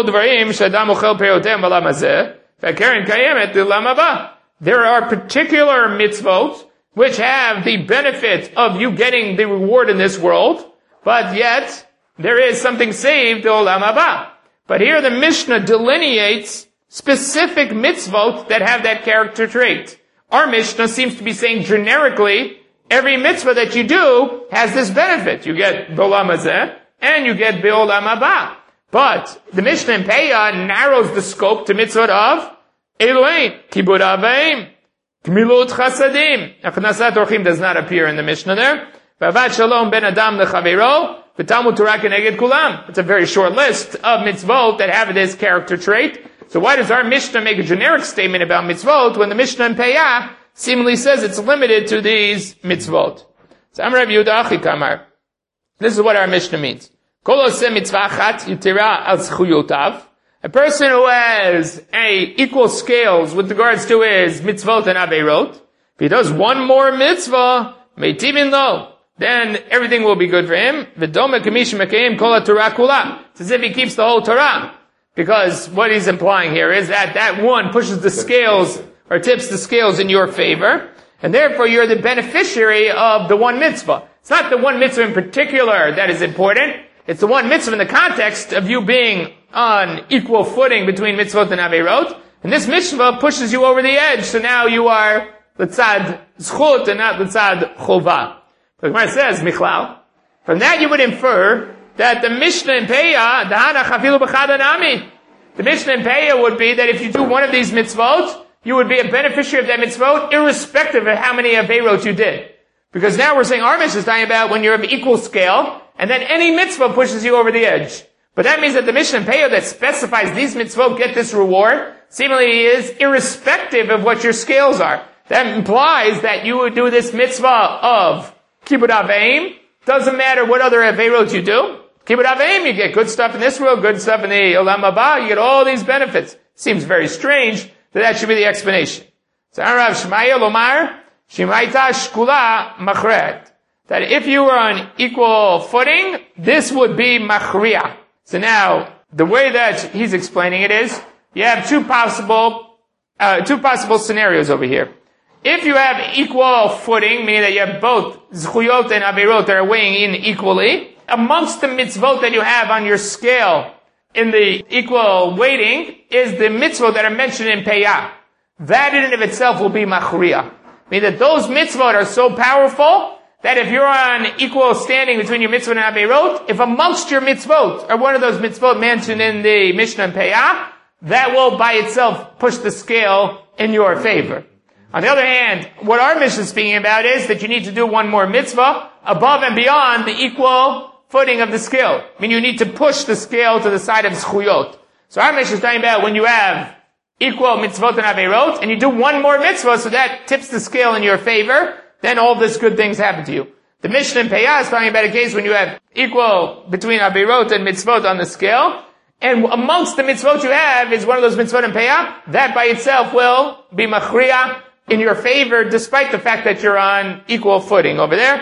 There are particular mitzvot which have the benefit of you getting the reward in this world, but yet there is something saved, Olam Haba. But here the Mishnah delineates specific mitzvot that have that character trait. Our Mishnah seems to be saying generically, every mitzvah that you do has this benefit. You get B'olam Hazeh, and you get B'olam Haba. But the Mishnah in Peah narrows the scope to mitzvot of Elohein, Kibud Aveim, Gmilut Chasadim. Achnasat Orchim does not appear in the Mishnah there. V'avat Shalom ben Adam leChavero, v'Talmud Torah keneged kulam. It's a very short list of mitzvot that have this character trait. So why does our Mishnah make a generic statement about mitzvot when the Mishnah in Peah seemingly says it's limited to these mitzvot? So Amar Rav Yehuda Achi Kamar. This is what our Mishnah means. Kol oseh mitzvah achat yitira al zchuyotav. A person who has a equal scales with regards to his mitzvot and averot, if he does one more mitzvah, meitivin lo, then everything will be good for him. V'doma kamish mekayim kol haTorah kula. It's as if he keeps the whole Torah. Because what he's implying here is that that one pushes the scales, or tips the scales in your favor, and therefore you're the beneficiary of the one mitzvah. It's not the one mitzvah in particular that is important. It's the one mitzvah in the context of you being on equal footing between mitzvot and averot. And this mitzvah pushes you over the edge, so now you are l'tzad zchut and not l'tzad chova. The Gemara says, Michlal, from that you would infer that the Mishnah in Peah, Dahana chafilu b'chad anami. The Mishnah in Peah would be that if you do one of these mitzvot, you would be a beneficiary of that mitzvot, irrespective of how many averot you did. Because now we're saying our Mishnah is talking about when you're of equal scale, and then any mitzvah pushes you over the edge. But that means that the Mishnah in Peah that specifies these mitzvot get this reward, seemingly is irrespective of what your scales are. That implies that you would do this mitzvah of Kibud Aveim, doesn't matter what other averot you do. Kibud Aveim, you get good stuff in this world, good stuff in the Olam Haba, you get all these benefits. Seems very strange that that should be the explanation. So Rav Shmaya Lomar, Shimaita Shkula Machret. That if you were on equal footing, this would be Machriya. So now, the way that he's explaining it is, you have two possible, uh, two possible scenarios over here. If you have equal footing, meaning that you have both Zchuyot and Averot that are weighing in equally, amongst the mitzvot that you have on your scale in the equal weighting is the mitzvot that are mentioned in Peah. That in and of itself will be Machriya. Meaning that those mitzvot are so powerful that if you're on equal standing between your mitzvot and Averot, if amongst your mitzvot are one of those mitzvot mentioned in the Mishnah and Peah, that will by itself push the scale in your favor. On the other hand, what our Mishnah is speaking about is that you need to do one more mitzvah above and beyond the equal footing of the scale. I mean, you need to push the scale to the side of Zchuyot. So our Mishnah is talking about when you have equal mitzvot and Averot, and you do one more mitzvah, so that tips the scale in your favor, then all these good things happen to you. The Mishnah in Peah is talking about a case when you have equal between Averot and mitzvot on the scale, and amongst the mitzvot you have is one of those mitzvot in Peah, that by itself will be Machriya in your favor, despite the fact that you're on equal footing over there.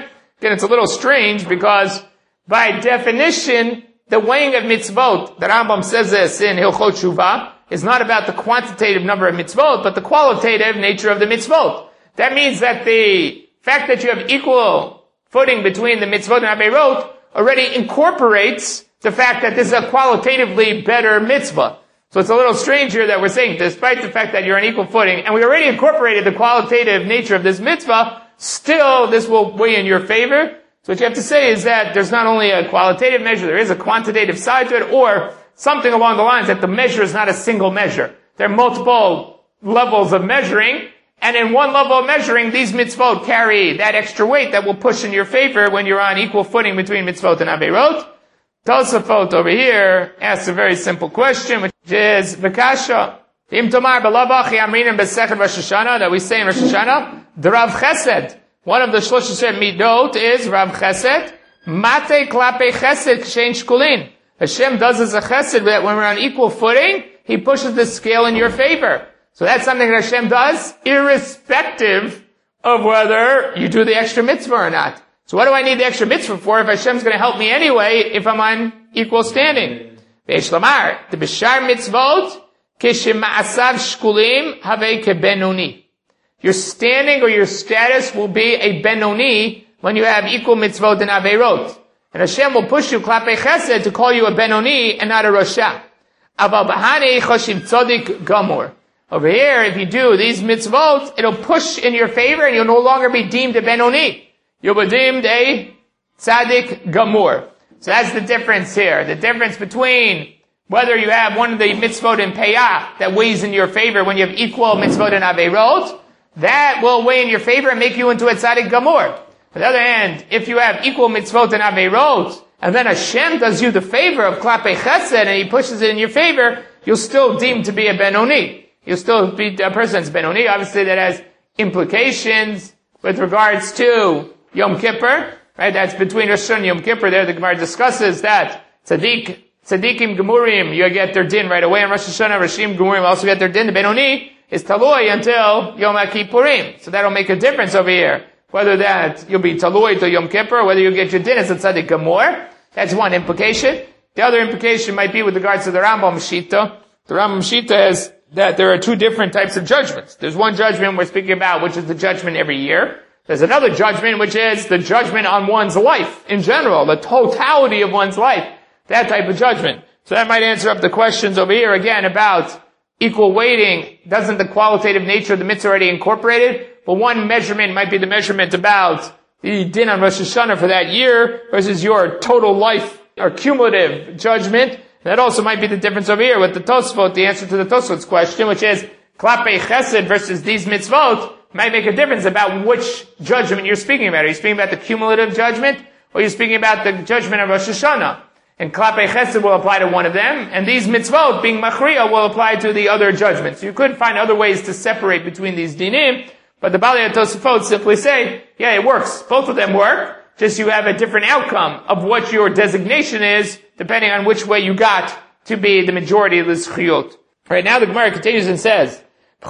Again, it's a little strange because by definition, the weighing of mitzvot, the Rambam says this in Hilchot Shuvah, is not about the quantitative number of mitzvot, but the qualitative nature of the mitzvot. That means that the fact that you have equal footing between the mitzvot and averot already incorporates the fact that this is a qualitatively better mitzvah. So it's a little strange here that we're saying, despite the fact that you're on equal footing, and we already incorporated the qualitative nature of this mitzvah, still this will weigh in your favor. So what you have to say is that there's not only a qualitative measure, there is a quantitative side to it, or something along the lines that the measure is not a single measure. There are multiple levels of measuring, and in one level of measuring, these mitzvot carry that extra weight that will push in your favor when you're on equal footing between mitzvot and averot. Tosafot over here asks a very simple question, which is, V'kasha, Im Tomar B'lavachi Amrinim B'sechet Rosh Hashanah, that we say in Rosh Hashanah, the Rav Chesed. One of the Shlosh Midot is Rav Chesed, Mate Klape Chesed Kshein Shkulin. Hashem does as a chesed that when we're on equal footing, He pushes the scale in your favor. So that's something that Hashem does, irrespective of whether you do the extra mitzvah or not. So what do I need the extra mitzvah for if Hashem's going to help me anyway if I'm on equal standing? V'yesh lamar, the b'shar mitzvot, k'shema'asav shkulim have kebenoni. Your standing or your status will be a benoni when you have equal mitzvot and averot. And Hashem will push you, klape chesed, to call you a benoni and not a rosha. Aval bahane choshiv tzodik gamor. Over here, if you do these mitzvot, it'll push in your favor and you'll no longer be deemed a benoni. You'll be deemed a tzaddik gamor. So that's the difference here. The difference between whether you have one of the mitzvot in peyah that weighs in your favor when you have equal mitzvot and averot, that will weigh in your favor and make you into a tzaddik gamor. On the other hand, if you have equal mitzvot and averot, and then Hashem does you the favor of klape chesed and He pushes it in your favor, you'll still deem to be a benoni. You'll still be a person that's benoni. Obviously that has implications with regards to Yom Kippur, right? That's between Rosh Hashanah and Yom Kippur. There the Gemara discusses that tzaddik, tzaddikim gemurim, you get their din right away. And Rosh Hashanah, Rashim gemurim also get their din. The benoni is taloi until Yom Kippurim. So that'll make a difference over here. Whether that you'll be taloi to Yom Kippur, or whether you get your din as a tzaddik gamor. That's one implication. The other implication might be with regards to the Rambam Shita. The Rambam Shita is that there are two different types of judgments. There's one judgment we're speaking about, which is the judgment every year. There's another judgment, which is the judgment on one's life in general, the totality of one's life. That type of judgment. So that might answer up the questions over here again about equal weighting. Doesn't the qualitative nature of the mitzvah already incorporated? But one measurement might be the measurement about the din on Rosh Hashanah for that year versus your total life or cumulative judgment. That also might be the difference over here with the Tosfot, the answer to the Tosfot's question, which is klape chesed versus these mitzvot might make a difference about which judgment you're speaking about. Are you speaking about the cumulative judgment, or are you speaking about the judgment of Rosh Hashanah? And klape chesed will apply to one of them, and these mitzvot, being machriya, will apply to the other judgments. You could find other ways to separate between these dinim, but the Balei Tosfot simply say, yeah, it works. Both of them work. Just you have a different outcome of what your designation is, depending on which way you got to be the majority of the zchiyot. Right now the Gemara continues and says, is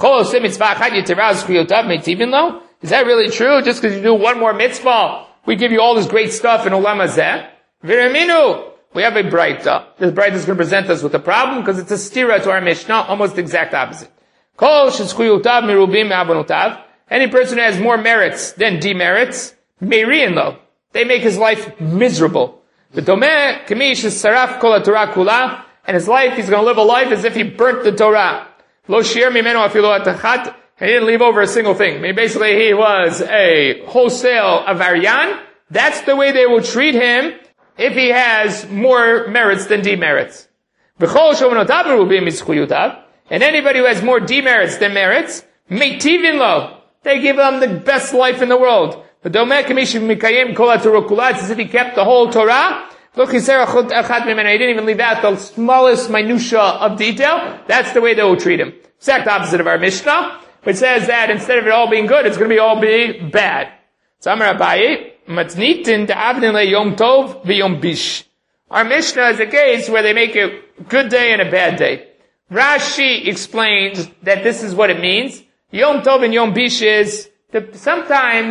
that really true? Just because you do one more mitzvah, we give you all this great stuff in Olam Hazeh? Viraminu. We have a Braita. This Braita is going to present us with a problem because it's a stira to our Mishnah, almost the exact opposite. Any person who has more merits than demerits, meirin lo. They make his life miserable. And his life, he's going to live a life as if he burnt the Torah. And he didn't leave over a single thing. I mean, basically, he was a wholesale avarian. That's the way they will treat him if he has more merits than demerits. And anybody who has more demerits than merits, meitivin lo. They give him the best life in the world. It's as if he kept the whole Torah. He didn't even leave out the smallest minutia of detail. That's the way they will treat him. Exact opposite of our Mishnah, which says that instead of it all being good, it's going to be all be bad. Our Mishnah is a case where they make a good day and a bad day. Rashi explains that this is what it means. Yom Tov and Yom Bish is the, sometimes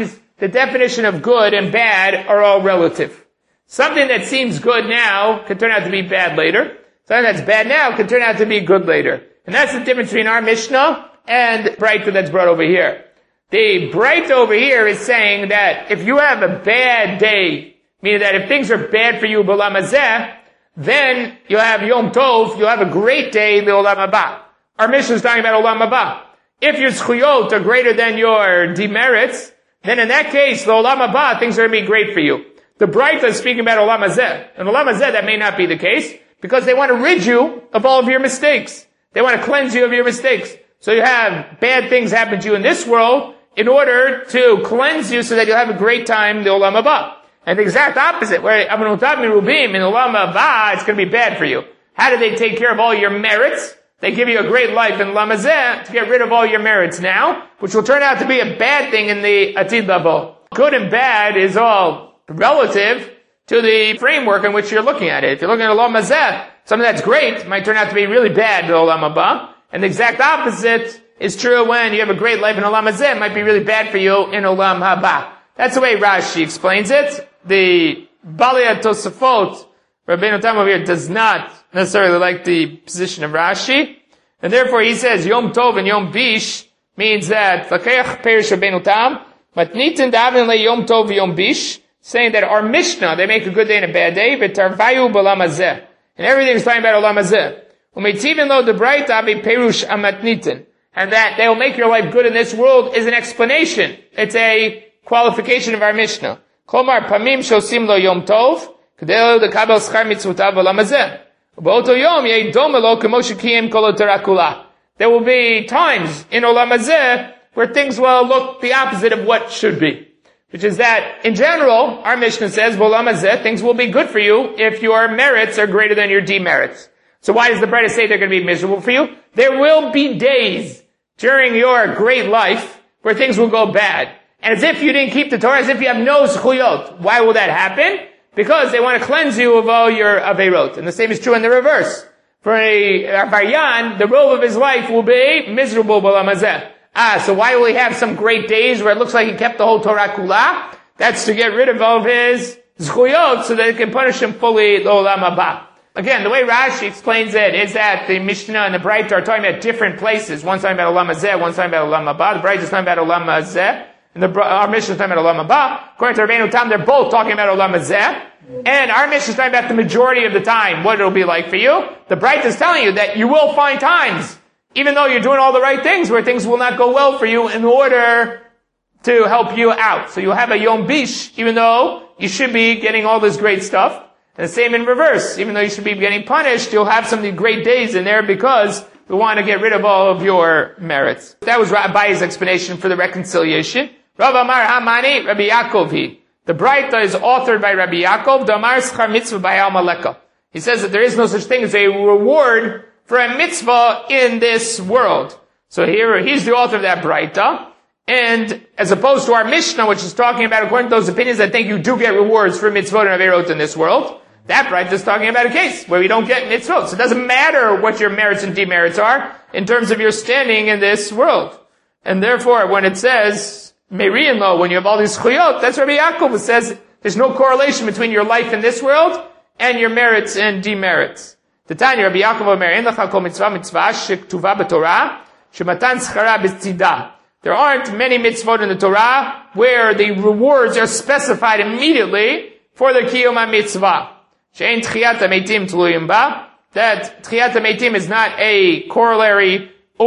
the definition of good and bad are all relative. Something that seems good now could turn out to be bad later. Something that's bad now could turn out to be good later. And that's the difference between our Mishnah and Breita that's brought over here. The Breita over here is saying that if you have a bad day, meaning that if things are bad for you, b'olam hazeh, then you'll have Yom Tov, you'll have a great day, the Olam Haba. Our Mishnah is talking about Olam Haba. If your zchuyot are greater than your demerits, then in that case, the Olam Haba, things are going to be great for you. The Breita is speaking about Olam Hazeh. In Olam Hazeh, that may not be the case, because they want to rid you of all of your mistakes. They want to cleanse you of your mistakes. So you have bad things happen to you in this world in order to cleanse you so that you'll have a great time in the Olam Haba. And the exact opposite, where Avanutav Mirubim in Olam Haba, it's going to be bad for you. How do they take care of all your merits? They give you a great life in Olam Hazeh to get rid of all your merits now, which will turn out to be a bad thing in the Atid Labo. Good and bad is all relative to the framework in which you're looking at it. If you're looking at Olam Hazeh, something that's great might turn out to be really bad in Olam Haba. And the exact opposite is true when you have a great life in Olam Hazeh. It might be really bad for you in Olam Haba. That's the way Rashi explains it. The Balei Tosafot, Rabbeinu Tam over here, does not necessarily like the position of Rashi. And therefore he says Yom Tov and Yom Bish means that Lakeach Perish Rabbeinu Tam, Matnitin Davin Le Yom Tov Yom Bish, saying that our Mishnah, they make a good day and a bad day, V'tarvayu b'olam hazeh. And everything is talking about Olam Hazeh. U'meitivin lo debraita be perush amatnitin. And that they will make your life good in this world is an explanation. It's a qualification of our Mishnah. Klomar pamim shosim lo yom tov, k'dei lo dekabel schar mitzvotav Olam Hazeh. U'ba'oto yom yei dome lo k'mo shekiyem kol Torah kula. There will be times in Olam Hazeh where things will look the opposite of what should be. Which is that, in general, our Mishnah says, B'olam hazeh, things will be good for you if your merits are greater than your demerits. So why does the Breita say they're going to be miserable for you? There will be days during your great life where things will go bad. And as if you didn't keep the Torah, as if you have no zchuyot. Why will that happen? Because they want to cleanse you of all your averot. And the same is true in the reverse. For a Baryan, the role of his life will be miserable B'olam hazeh. Ah, so why will he have some great days where it looks like he kept the whole Torah Kula? That's to get rid of all of his zchuyot so that it can punish him fully the Olam Haba. Again, the way Rashi explains it is that the Mishnah and the Breita are talking about different places. One's talking about Olam Hazeh, one's talking about Olam Haba. The Breita is talking about Olam Hazeh, and the, our Mishnah is talking about Olam Haba. According to Rabbeinu Tam, they're both talking about Olam Hazeh. And our Mishnah is talking about the majority of the time, what it'll be like for you. The Breita is telling you that you will find times, even though you're doing all the right things, where things will not go well for you in order to help you out. So you'll have a Yom Bish, even though you should be getting all this great stuff. And the same in reverse. Even though you should be getting punished, you'll have some of the great days in there because we want to get rid of all of your merits. That was Rabbi's explanation for the reconciliation. Rav Amar Hamani, Rabbi Yaakov. The Breita is authored by Rabbi Yaakov, the Amar Schar Mitzvah by Al-Maleka. He says that there is no such thing as a reward for a mitzvah in this world. So here, he's the author of that Breita. And as opposed to our Mishnah, which is talking about, according to those opinions, I think you do get rewards for mitzvot and averot in this world. That Breita is talking about a case where we don't get mitzvot. So it doesn't matter what your merits and demerits are in terms of your standing in this world. And therefore, when it says, Merian lo, when you have all these chuyot, that's Rabbi Yaakov who says there's no correlation between your life in this world and your merits and demerits. The Tanya, Rabbi Yaakov Omer, en lecha kol mitzvah mitzvah shektuva b'Torah, shematan schara b'tzidah. There aren't many mitzvot in the Torah where the rewards are specified immediately for the kiyum mitzvah. She'en tchiyat hametim tluyim ba. That tchiyat hametim is not a corollary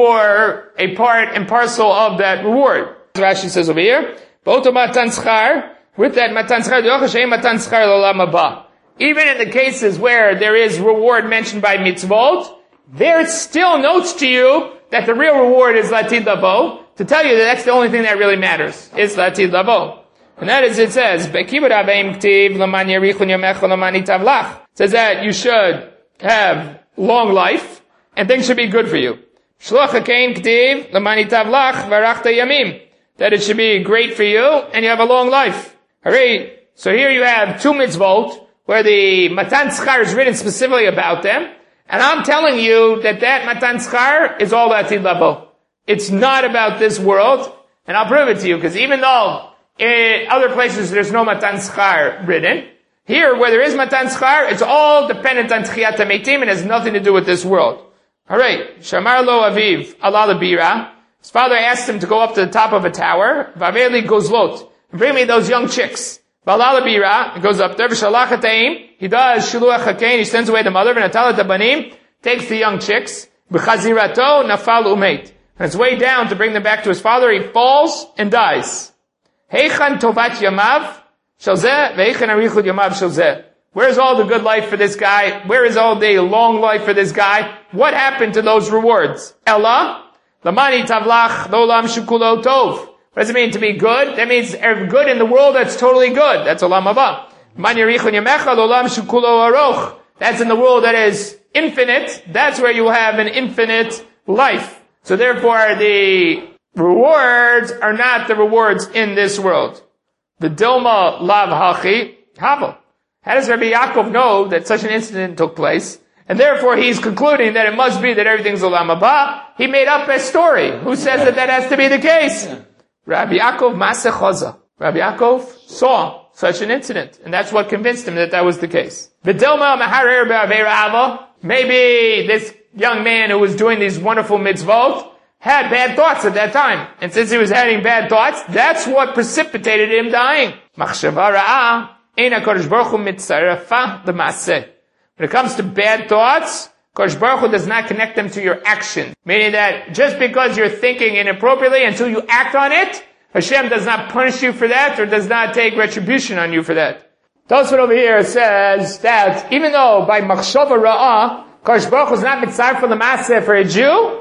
or a part and parcel of that reward. Rashi says over here, B'oto matan schar, with that matan schar, d'yocha she'en matan schar l'olam haba. Even in the cases where there is reward mentioned by mitzvot, there still notes to you that the real reward is latid labo, to tell you that that's the only thing that really matters, is latid labo. And that is, it says, it says that you should have long life, and things should be good for you. That it should be great for you, and you have a long life. Hooray! So here you have two mitzvot, where the Matan Schar is written specifically about them, and I'm telling you that that Matan Schar is all Atid Labo. It's not about this world, and I'll prove it to you, because even though In other places, there's no matan schar written. Here, where there is matan schar, it's all dependent on tchiyat hametim and has nothing to do with this world. Alright, Shamar lo aviv ala bira. His father asked him to go up to the top of a tower. Vaveli gozlot. Bring me those young chicks. Balala bira, he goes up there. V'shalach ha'teim. He does shiluach hakein. He sends away the mother. V'natalat habanim. Takes the young chicks. B'chazirato nafal umeit. On his way down to bring them back to his father, he falls and dies. Heichan tovat yamav shel zeh ve'heichan arichut yamav shel zeh. Where's all the good life for this guy? Where is all the long life for this guy? What happened to those rewards? Ella, lamani tavlach lolam shukulo tov. What does it mean to be good? That means good in the world that's totally good. That's olam haba. Man yarichun yamecha lolam shukulo aroch. That's in the world that is infinite. That's where you have an infinite life. So therefore the rewards are not the rewards in this world. The Dilma lav hachi havel. How does Rabbi Yaakov know that such an incident took place? And therefore he's concluding that it must be that everything's olam haba. He made up a story. Who says that that has to be the case? Rabbi Yaakov maseh choza. Rabbi Yaakov saw such an incident. And that's what convinced him that that was the case. V'dilma maharer ba'avera ava. Maybe this young man who was doing these wonderful mitzvot had bad thoughts at that time. And since he was having bad thoughts, that's what precipitated him dying. Machshava ra'ah. When it comes to bad thoughts, Kodesh Baruch Hu does not connect them to your action. Meaning that just because you're thinking inappropriately until you act on it, Hashem does not punish you for that or does not take retribution on you for that. Tosfot over here says that even though by Machshava Ra'ah, Kodesh Baruch Hu is not mitzvah for the Maaseh for a Jew,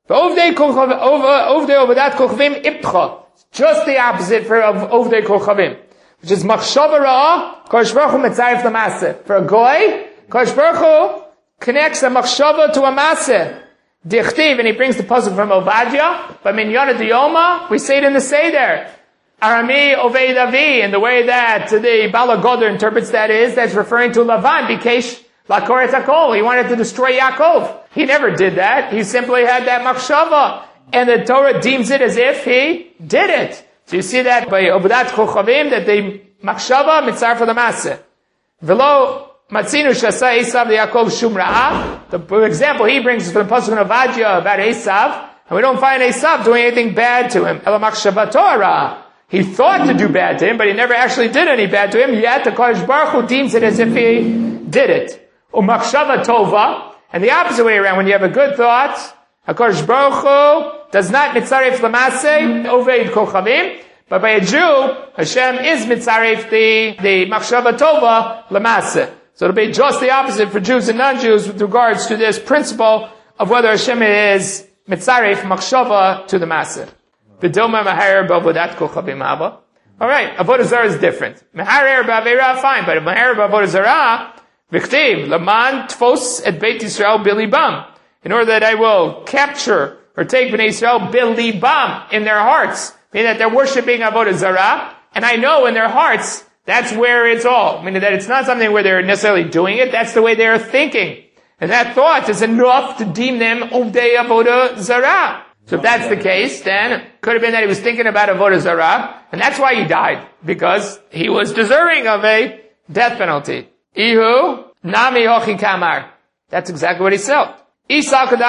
just the opposite for Ovdei Kochavim. Which is machshava ra'ah, Kodesh Baruch Hu mitzayif the maaseh. For a goy, Kodesh Baruch Hu connects a machshava to a maaseh. Dichtiv, and he brings the pasuk from Ovadia, but Minyana Diyoma, we say it in the Seder. Arami Ovei Davi, and the way that the Bala Goder interprets that is, that's referring to Lavan, Bikesh Lakoret HaKol. He wanted to destroy Yaakov. He never did that. He simply had that machshava. And the Torah deems it as if he did it. So you see that by Obudat Kochavim, that the machshava mitzar for the maaseh. Velo matzinu shasa Esav the Yaakov shum ra'ah. The example he brings is from the pasuk of Ovadia about Esav, and we don't find Esav doing anything bad to him. Ela machshava Torah. He thought to do bad to him, but he never actually did any bad to him. Yet the Kodesh Baruch Hu deems it as if he did it. Umachshava tova, and the opposite way around. When you have a good thought, HaKadosh Baruch Hu does not mitzaref l'maseh oved kochavim, but by a Jew, Hashem is mitzaref the, the machshava tova l'maseh. So it'll be just the opposite for Jews and non-Jews with regards to this principle of whether Hashem is mitzaref machshava to the maseh. V'dilma maharer b'avodat kochavim haba. Alright, avodah zarah is different. Maharer b'avera, fine, but maharer b'avodah zarah, v'chtiv, laman tfos et beit Yisrael bilibam. In order that I will capture or take Bnei Yisrael bilibam in their hearts, meaning that they're worshiping avodah zarah, and I know in their hearts that's where it's all. Meaning that it's not something where they're necessarily doing it, that's the way they're thinking. And that thought is enough to deem them uvdei avodah zarah. So if that's the case, then it could have been that he was thinking about avodah zarah, and that's why he died, because he was deserving of a death penalty. Ihu nami hochi kamar. That's exactly what he said. If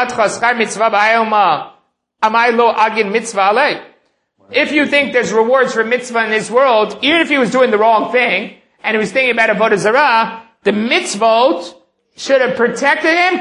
you think there's rewards for mitzvah in this world, even if he was doing the wrong thing, and he was thinking about avodah zarah, the mitzvot should have protected him,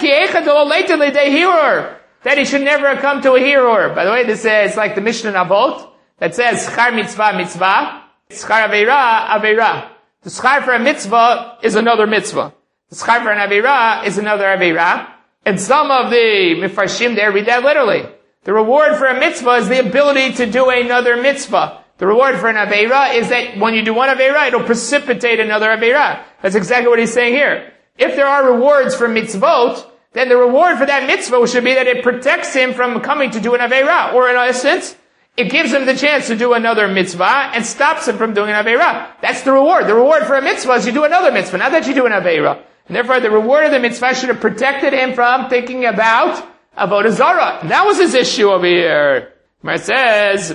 that he should never have come to a hearer. By the way, this is like the Mishnah Avot, that says, schar mitzvah, mitzvah, schar aveira, aveira. The schar for a mitzvah is another mitzvah. The schar for an aveira is another aveira. And some of the Mefarshim there read that literally. The reward for a mitzvah is the ability to do another mitzvah. The reward for an aveira is that when you do one aveira, it'll precipitate another aveira. That's exactly what he's saying here. If there are rewards for mitzvot, then the reward for that mitzvah should be that it protects him from coming to do an aveira. Or in essence, it gives him the chance to do another mitzvah and stops him from doing an aveira. That's the reward. The reward for a mitzvah is you do another mitzvah, not that you do an aveira. And therefore, the reward of the mitzvah should have protected him from thinking about avodah zarah. And that was his issue over here. Where it says, well,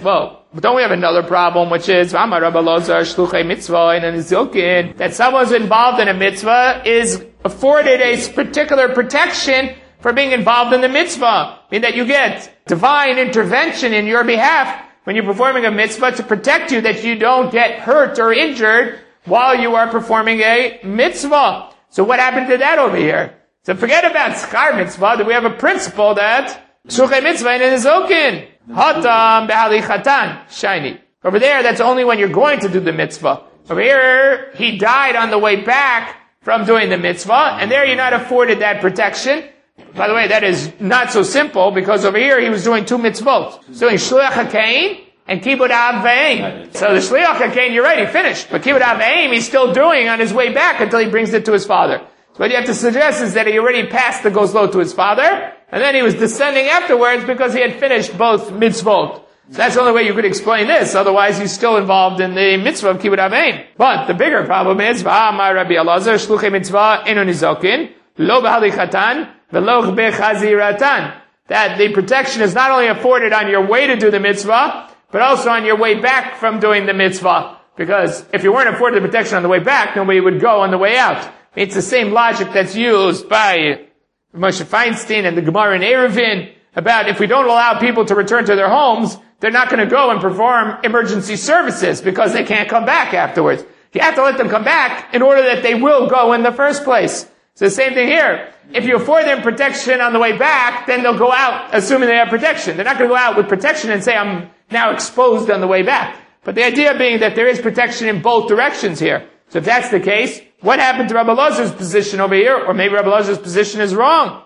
But don't we have another problem, which is Amar Rabbi Elazar shluchei mitzvah in an nizulkin, that someone's involved in a mitzvah is afforded a particular protection for being involved in the mitzvah. Meaning that you get divine intervention in your behalf when you're performing a mitzvah to protect you that you don't get hurt or injured while you are performing a mitzvah. So what happened to that over here? So forget about schar mitzvah, that we have a principle that shluchei mitzvah in an nizulkin. Hatam behalichatan, shiny. Over there, that's only when you're going to do the mitzvah. Over here, he died on the way back from doing the mitzvah, and there you're not afforded that protection. By the way, that is not so simple, because over here he was doing two mitzvot. He's doing shliach hakein and kibud av ve'im. So the shliach hakein, you're right, he finished. But kibud av ve'im, he's still doing on his way back until he brings it to his father. So what you have to suggest is that he already passed the gozlo to his father, and then he was descending afterwards because he had finished both mitzvot. So that's the only way you could explain this. Otherwise, he's still involved in the mitzvah of kibud av ve'im. But the bigger problem is, v'amar Rabbi Elazar shluchei mitzvah enu nizokin, lo b'halichatan, v'lo b'chaziratan. That the protection is not only afforded on your way to do the mitzvah, but also on your way back from doing the mitzvah. Because if you weren't afforded the protection on the way back, nobody would go on the way out. It's the same logic that's used by Moshe Feinstein and the Gemara in Eruvin about if we don't allow people to return to their homes, they're not going to go and perform emergency services because they can't come back afterwards. You have to let them come back in order that they will go in the first place. It's the same thing here. If you afford them protection on the way back, then they'll go out assuming they have protection. They're not going to go out with protection and say, I'm now exposed on the way back. But the idea being that there is protection in both directions here. So if that's the case, what happened to Rabbi Elazar's position over here? Or maybe Rabbi Elazar's position is wrong.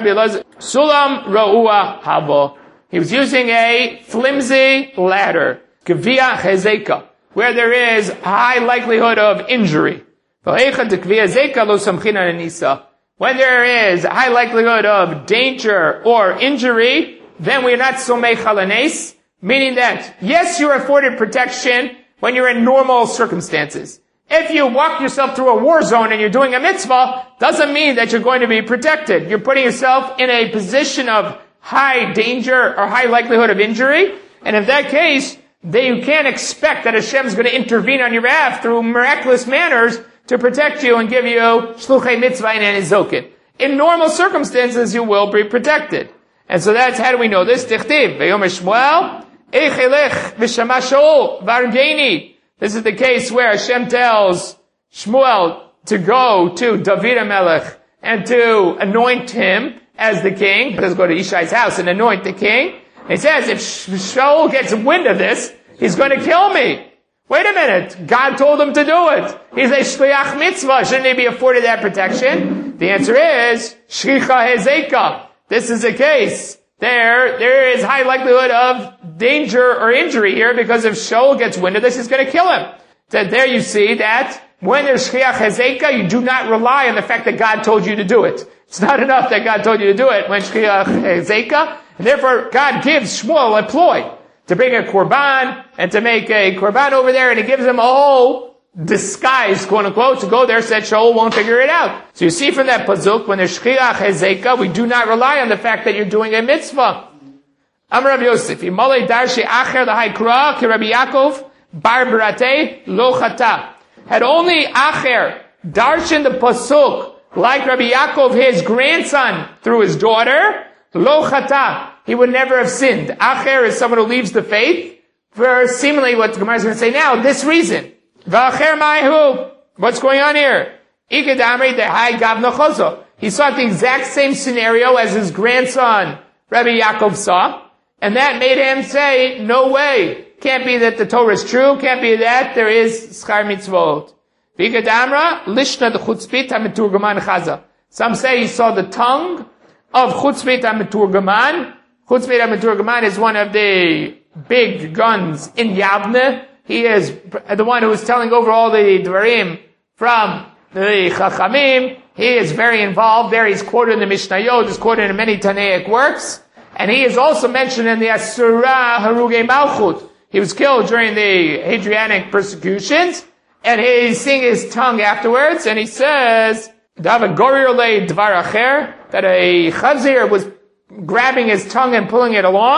Sulam Ra'ua Habo. He was using a flimsy ladder, Gevia Chezeka, where there is high likelihood of injury. When there is a high likelihood of danger or injury, then we're not somei chalanes, meaning that, yes, you're afforded protection when you're in normal circumstances. If you walk yourself through a war zone and you're doing a mitzvah, doesn't mean that you're going to be protected. You're putting yourself in a position of high danger or high likelihood of injury. And in that case, then you can't expect that Hashem is going to intervene on your behalf through miraculous manners to protect you and give you shluchei mitzvah and nizokin. In normal circumstances, you will be protected. And so that's, how do we know this? Tichtiv, Vayomer Shmuel, Eichelech v'shama Shaul vargeni. This is the case where Hashem tells Shmuel to go to David HaMelech and to anoint him as the king. Let's go to Ishai's house and anoint the king. And he says, if Shaul gets wind of this, he's going to kill me. Wait a minute. God told him to do it. He's a shliach mitzvah. Shouldn't he be afforded that protection? The answer is, shricha hezeka. This is the case. There, there is high likelihood of danger or injury here because if Shaul gets wind of this, he's going to kill him. So there you see that when there's shliach hezeka, you do not rely on the fact that God told you to do it. It's not enough that God told you to do it when shliach hezeka. And therefore, God gives Shmuel a ploy to bring a korban and to make a korban over there, and he gives him a whole disguise, quote unquote, to go there so that Shaul won't figure it out. So you see from that pasuk, when there's shliach hezeka, we do not rely on the fact that you're doing a mitzvah. Amar Rav Yosef, Imalei darshi acher l'haikra ki Rabbi Yaakov bar barate lo chata. Had only acher darshan the pasuk like Rabbi Yaakov, his grandson, through his daughter, lo chata, he would never have sinned. Acher is someone who leaves the faith for seemingly what the Gemara is going to say now, this reason. V'acher ma'hu. What's going on here? Ikadamri dehai gav nochozo. He saw the exact same scenario as his grandson, Rabbi Yaakov, saw, and that made him say, no way. Can't be that the Torah is true. Can't be that there is schar mitzvot. V'ikadamra lishna de chutzpit ha-meturgaman chaza. Some say he saw the tongue of chutzpit ha-meturgaman. Chutzpit ha-meturgaman is one of the big guns in Yavne. He is the one who is telling over all the dvarim from the Chachamim. He is very involved there. He's quoted in the Mishnayot. He's quoted in many Tanaic works. And he is also mentioned in the Asura Harugei Malchut. He was killed during the Hadrianic persecutions. And he's seeing his tongue afterwards. And he says, that a chazir was grabbing his tongue and pulling it along.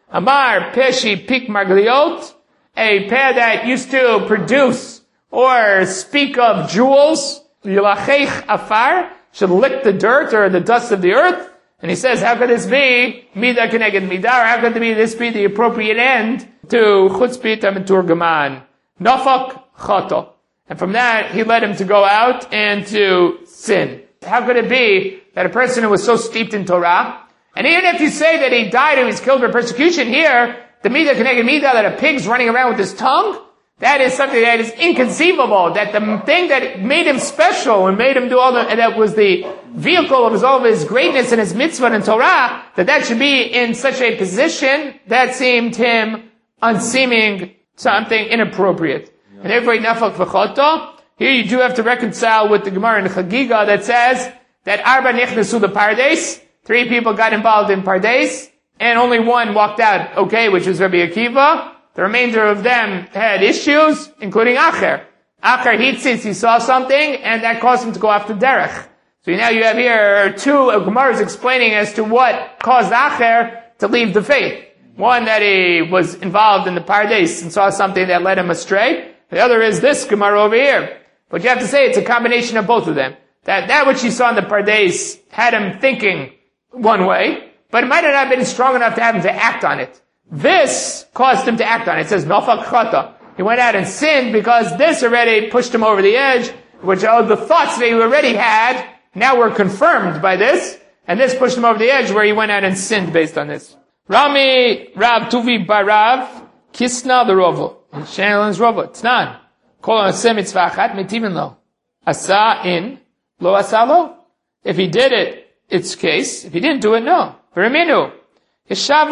Amar peshi pik margliot, a pear that used to produce or speak of jewels, yilachech afar, should lick the dirt or the dust of the earth. And he says, how could this be midah keneged midah, or how could this be the appropriate end to chutzpit ha-meturgaman? Nafak chato. And from that, he led him to go out and to sin. How could it be that a person who was so steeped in Torah, and even if you say that he died and he was killed by persecution here, the midah keneged midah, that a pig's running around with his tongue, that is something that is inconceivable, that the thing that made him special and made him do all the, and that was the vehicle of his, all of his greatness and his mitzvah and Torah, that that should be in such a position, that seemed him unseeming, something inappropriate. Yeah. And therefore, nafak v'choto, here you do have to reconcile with the Gemara in Chagiga that says that arba nichnasu the pardes, three people got involved in pardes, and only one walked out okay, which was Rabbi Akiva. The remainder of them had issues, including Acher. Acher hitzitz, he saw something, and that caused him to go off the derech. So now you have here two Gemaras explaining as to what caused Acher to leave the faith. One, that he was involved in the Pardes and saw something that led him astray. The other is this Gemara over here. But you have to say it's a combination of both of them. That, that which he saw in the Pardes had him thinking one way, but it might have not been strong enough to have him to act on it. This caused him to act on it. It says, Nafak chata. He went out and sinned because this already pushed him over the edge, which are the thoughts that he already had, now were confirmed by this, and this pushed him over the edge where he went out and sinned based on this. Rami Rav Tuvi Barav Kisna the Rovo. And Shanelon's Rovo. It's not. Kol Aseh mitzvah achat mitivin lo. Asa in, lo asa lo. If he did it, it's case. If he didn't do it, no. V'raminu. You can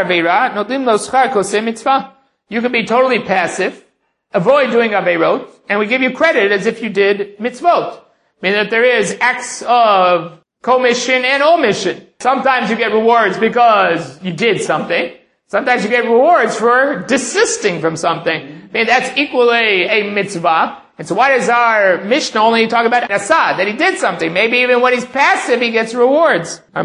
be totally passive, avoid doing averot, and we give you credit as if you did mitzvot. Meaning that there is acts of commission and omission. Sometimes you get rewards because you did something. Sometimes you get rewards for desisting from something. I mean, that's equally a mitzvah. And so why does our Mishnah only talk about Asad, that he did something? Maybe even when he's passive, he gets rewards. Now,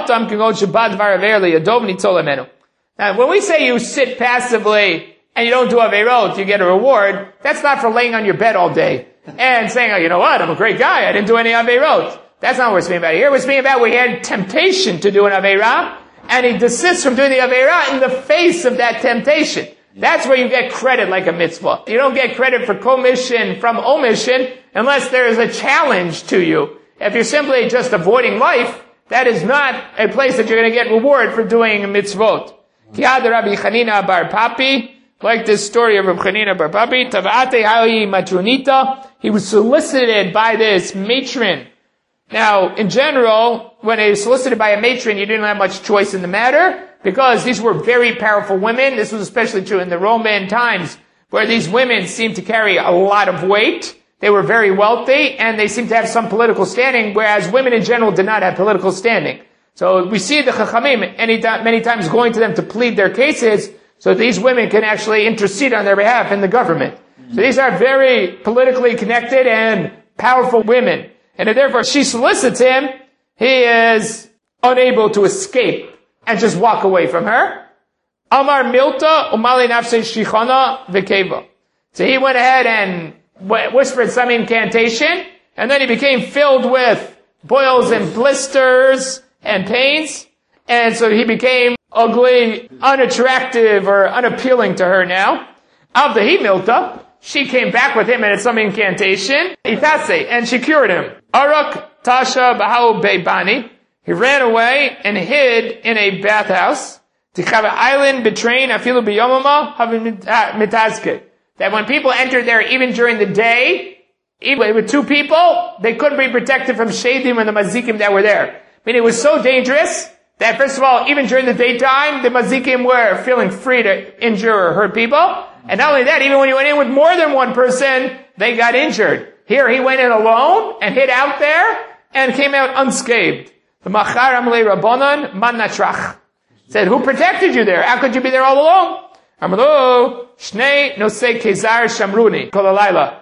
when we say you sit passively and you don't do Averot, you get a reward, that's not for laying on your bed all day and saying, oh, you know what, I'm a great guy, I didn't do any Averot. That's not what we're speaking about here. We're speaking about we had temptation to do an Averah, and he desists from doing the Averah in the face of that temptation. That's where you get credit like a mitzvah. You don't get credit for commission from omission unless there is a challenge to you. If you're simply just avoiding life, that is not a place that you're going to get reward for doing a mitzvot. Kiad Rabbi Chanina bar Papi, like this story of Rabbi Chanina bar Papi, Tavate Hayi Matronita, he was solicited by this matron. Now, in general, when he was solicited by a matron, you didn't have much choice in the matter, because these were very powerful women. This was especially true in the Roman times, where these women seemed to carry a lot of weight. They were very wealthy, and they seemed to have some political standing, whereas women in general did not have political standing. So we see the Chachamim any, many times going to them to plead their cases, so these women can actually intercede on their behalf in the government. So these are very politically connected and powerful women. And therefore she solicits him, he is unable to escape and just walk away from her. Amar Milta umali nafsei shichana v'keva. So he went ahead and whispered some incantation, and then he became filled with boils and blisters and pains, and so he became ugly, unattractive, or unappealing to her now. Avdahi Milta, she came back with him and had some incantation, Itase, and she cured him. Arak Tasha Bahau Beibani, he ran away and hid in a bathhouse. Tichava island betrayin afilu biyomama having mitazke. That when people entered there, even during the day, even with two people, they couldn't be protected from shadim and the mazikim that were there. I mean, it was so dangerous that first of all, even during the daytime, the mazikim were feeling free to injure or hurt people. And not only that, even when you went in with more than one person, they got injured. Here he went in alone and hid out there and came out unscathed. The Macharam le Rabbanan man natrach said, who protected you there? How could you be there all alone? Amalo shnei nosei kezar shamruni kol halayla.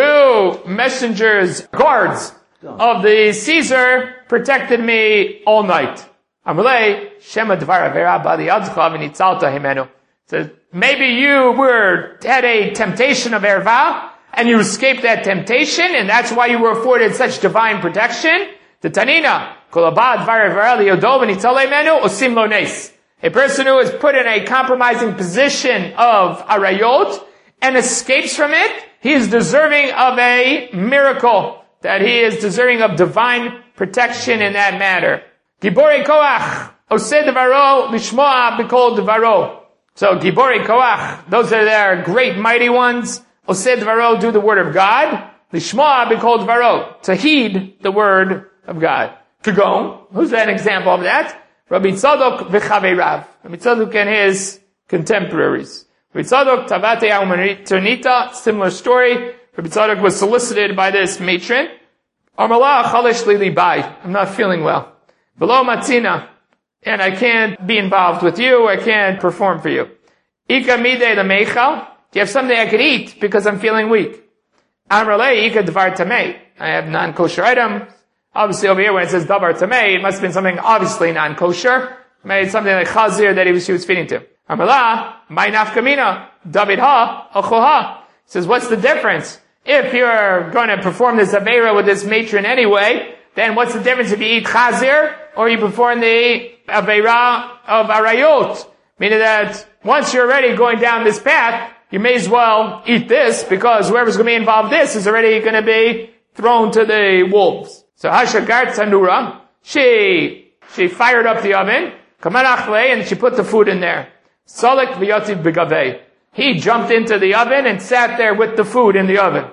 Two messengers, guards of the Caesar protected me all night. Amrulei, Shema Dvar Avera Bali Yadcha V'nitzalta Himenu. Says, maybe you were, had a temptation of erva, and you escaped that temptation, and that's why you were afforded such divine protection. The Tanina, Kolabad Dvar Avera Liyodov V'nitzalta Himenu, Osim Lo Nes. A person who is put in a compromising position of arayot, and escapes from it, he is deserving of a miracle, that he is deserving of divine protection in that matter. Gibori Koach, Oseh Devaro, Lishmoa B'kol Devaro. So, Gibori Koach, those are their great mighty ones. Oseh Devaro, do the word of God. Lishmoa B'kol Devaro, to heed the word of God. Kagon, who's an example of that? Rabbi Tzadok V'chaveirav. Rabbi Tzadok and his contemporaries. Rabbi Tzadok, Tavate Ternita, similar story. Rabbi Tzadok was solicited by this matron. Armalah Chalish Lili Bai. I'm not feeling well. Below Matzina. And I can't be involved with you. I can't perform for you. Ika Midei Lemeichal. Do you have something I could eat because I'm feeling weak? Amralei Ika Dvar Tamei. I have non-kosher items. Obviously over here when it says Davar Tamei, it must have been something obviously non-kosher. Maybe something like Chazir that he was, she was feeding to. Amrala, my nafkamina, David ha, achoha. Says, what's the difference? If you're going to perform this Aveira with this matron anyway, then what's the difference if you eat Chazir or you perform the Aveira of Arayot? Meaning that once you're already going down this path, you may as well eat this because whoever's going to be involved in this is already going to be thrown to the wolves. So Hashagar Tanura, she, she fired up the oven, Kamanachle, and she put the food in there. Salek v'yativ b'gavei. He jumped into the oven and sat there with the food in the oven.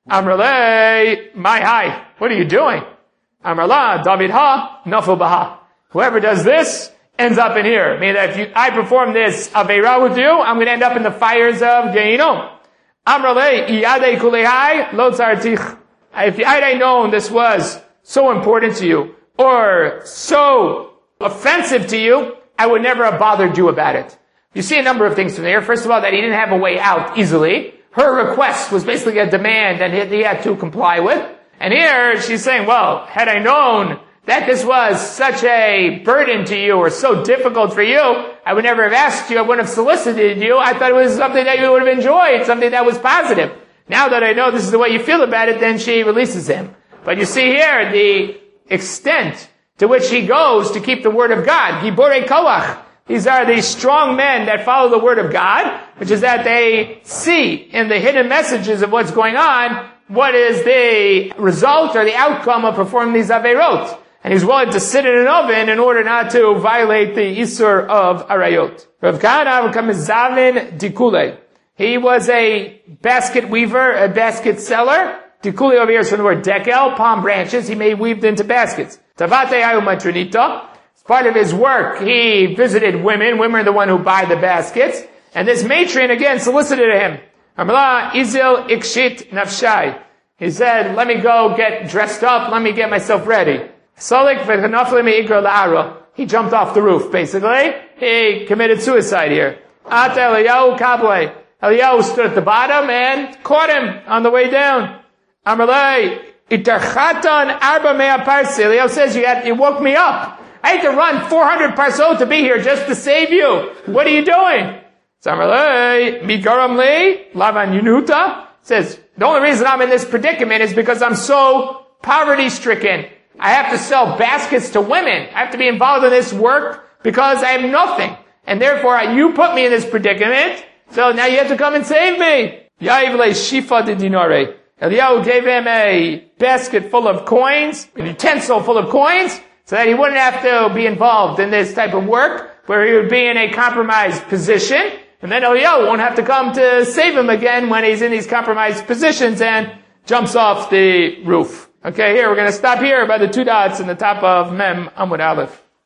Amralei, my hi, what are you doing? Amrala, David ha, nafel baha. Whoever does this ends up in here. Meaning that if you, I perform this Aveira with you, I'm going to end up in the fires of Gehinom. Amralei, iyadei kulehai, lo tzartich. If I had known this was so important to you, or so offensive to you, I would never have bothered you about it. You see a number of things from there. First of all, that he didn't have a way out easily. Her request was basically a demand that he had to comply with. And here she's saying, well, had I known that this was such a burden to you or so difficult for you, I would never have asked you, I wouldn't have solicited you. I thought it was something that you would have enjoyed, something that was positive. Now that I know this is the way you feel about it, then she releases him. But you see here the extent to which he goes to keep the word of God. Giborei Koach. These are the strong men that follow the word of God, which is that they see in the hidden messages of what's going on, what is the result or the outcome of performing these Aveirot. And he's willing to sit in an oven in order not to violate the Isur of Arayot. Rav Kahana becomes Zavin Dikule. He was a basket weaver, a basket seller. Dikule over here is from the word dekel, palm branches. He made weaved into baskets. Tavate ayu matronita. As part of his work, he visited women. Women are the one who buy the baskets. And this matron again solicited him. Amla izil ikshit nafshai. He said, let me go get dressed up. Let me get myself ready. Solik v'chanafle me'ikra la'ara. He jumped off the roof, basically. He committed suicide here. Ata Eliyahu kable. Eliyahu stood at the bottom and caught him on the way down. Amalei, itarchatan arba mea parsi. Eliyahu says, you had, you woke me up. I had to run four hundred parsot to be here just to save you. What are you doing? So Amalei, migaram li, lavan yunuta. Says, the only reason I'm in this predicament is because I'm so poverty stricken. I have to sell baskets to women. I have to be involved in this work because I have nothing. And therefore, you put me in this predicament. So now you have to come and save me. Yaivle shifa de dinare. Eliyahu gave him a basket full of coins, an utensil full of coins, so that he wouldn't have to be involved in this type of work, where he would be in a compromised position. And then Eliyahu won't have to come to save him again when he's in these compromised positions and jumps off the roof. Okay, here, we're going to stop here by the two dots in the top of Mem Amud Aleph.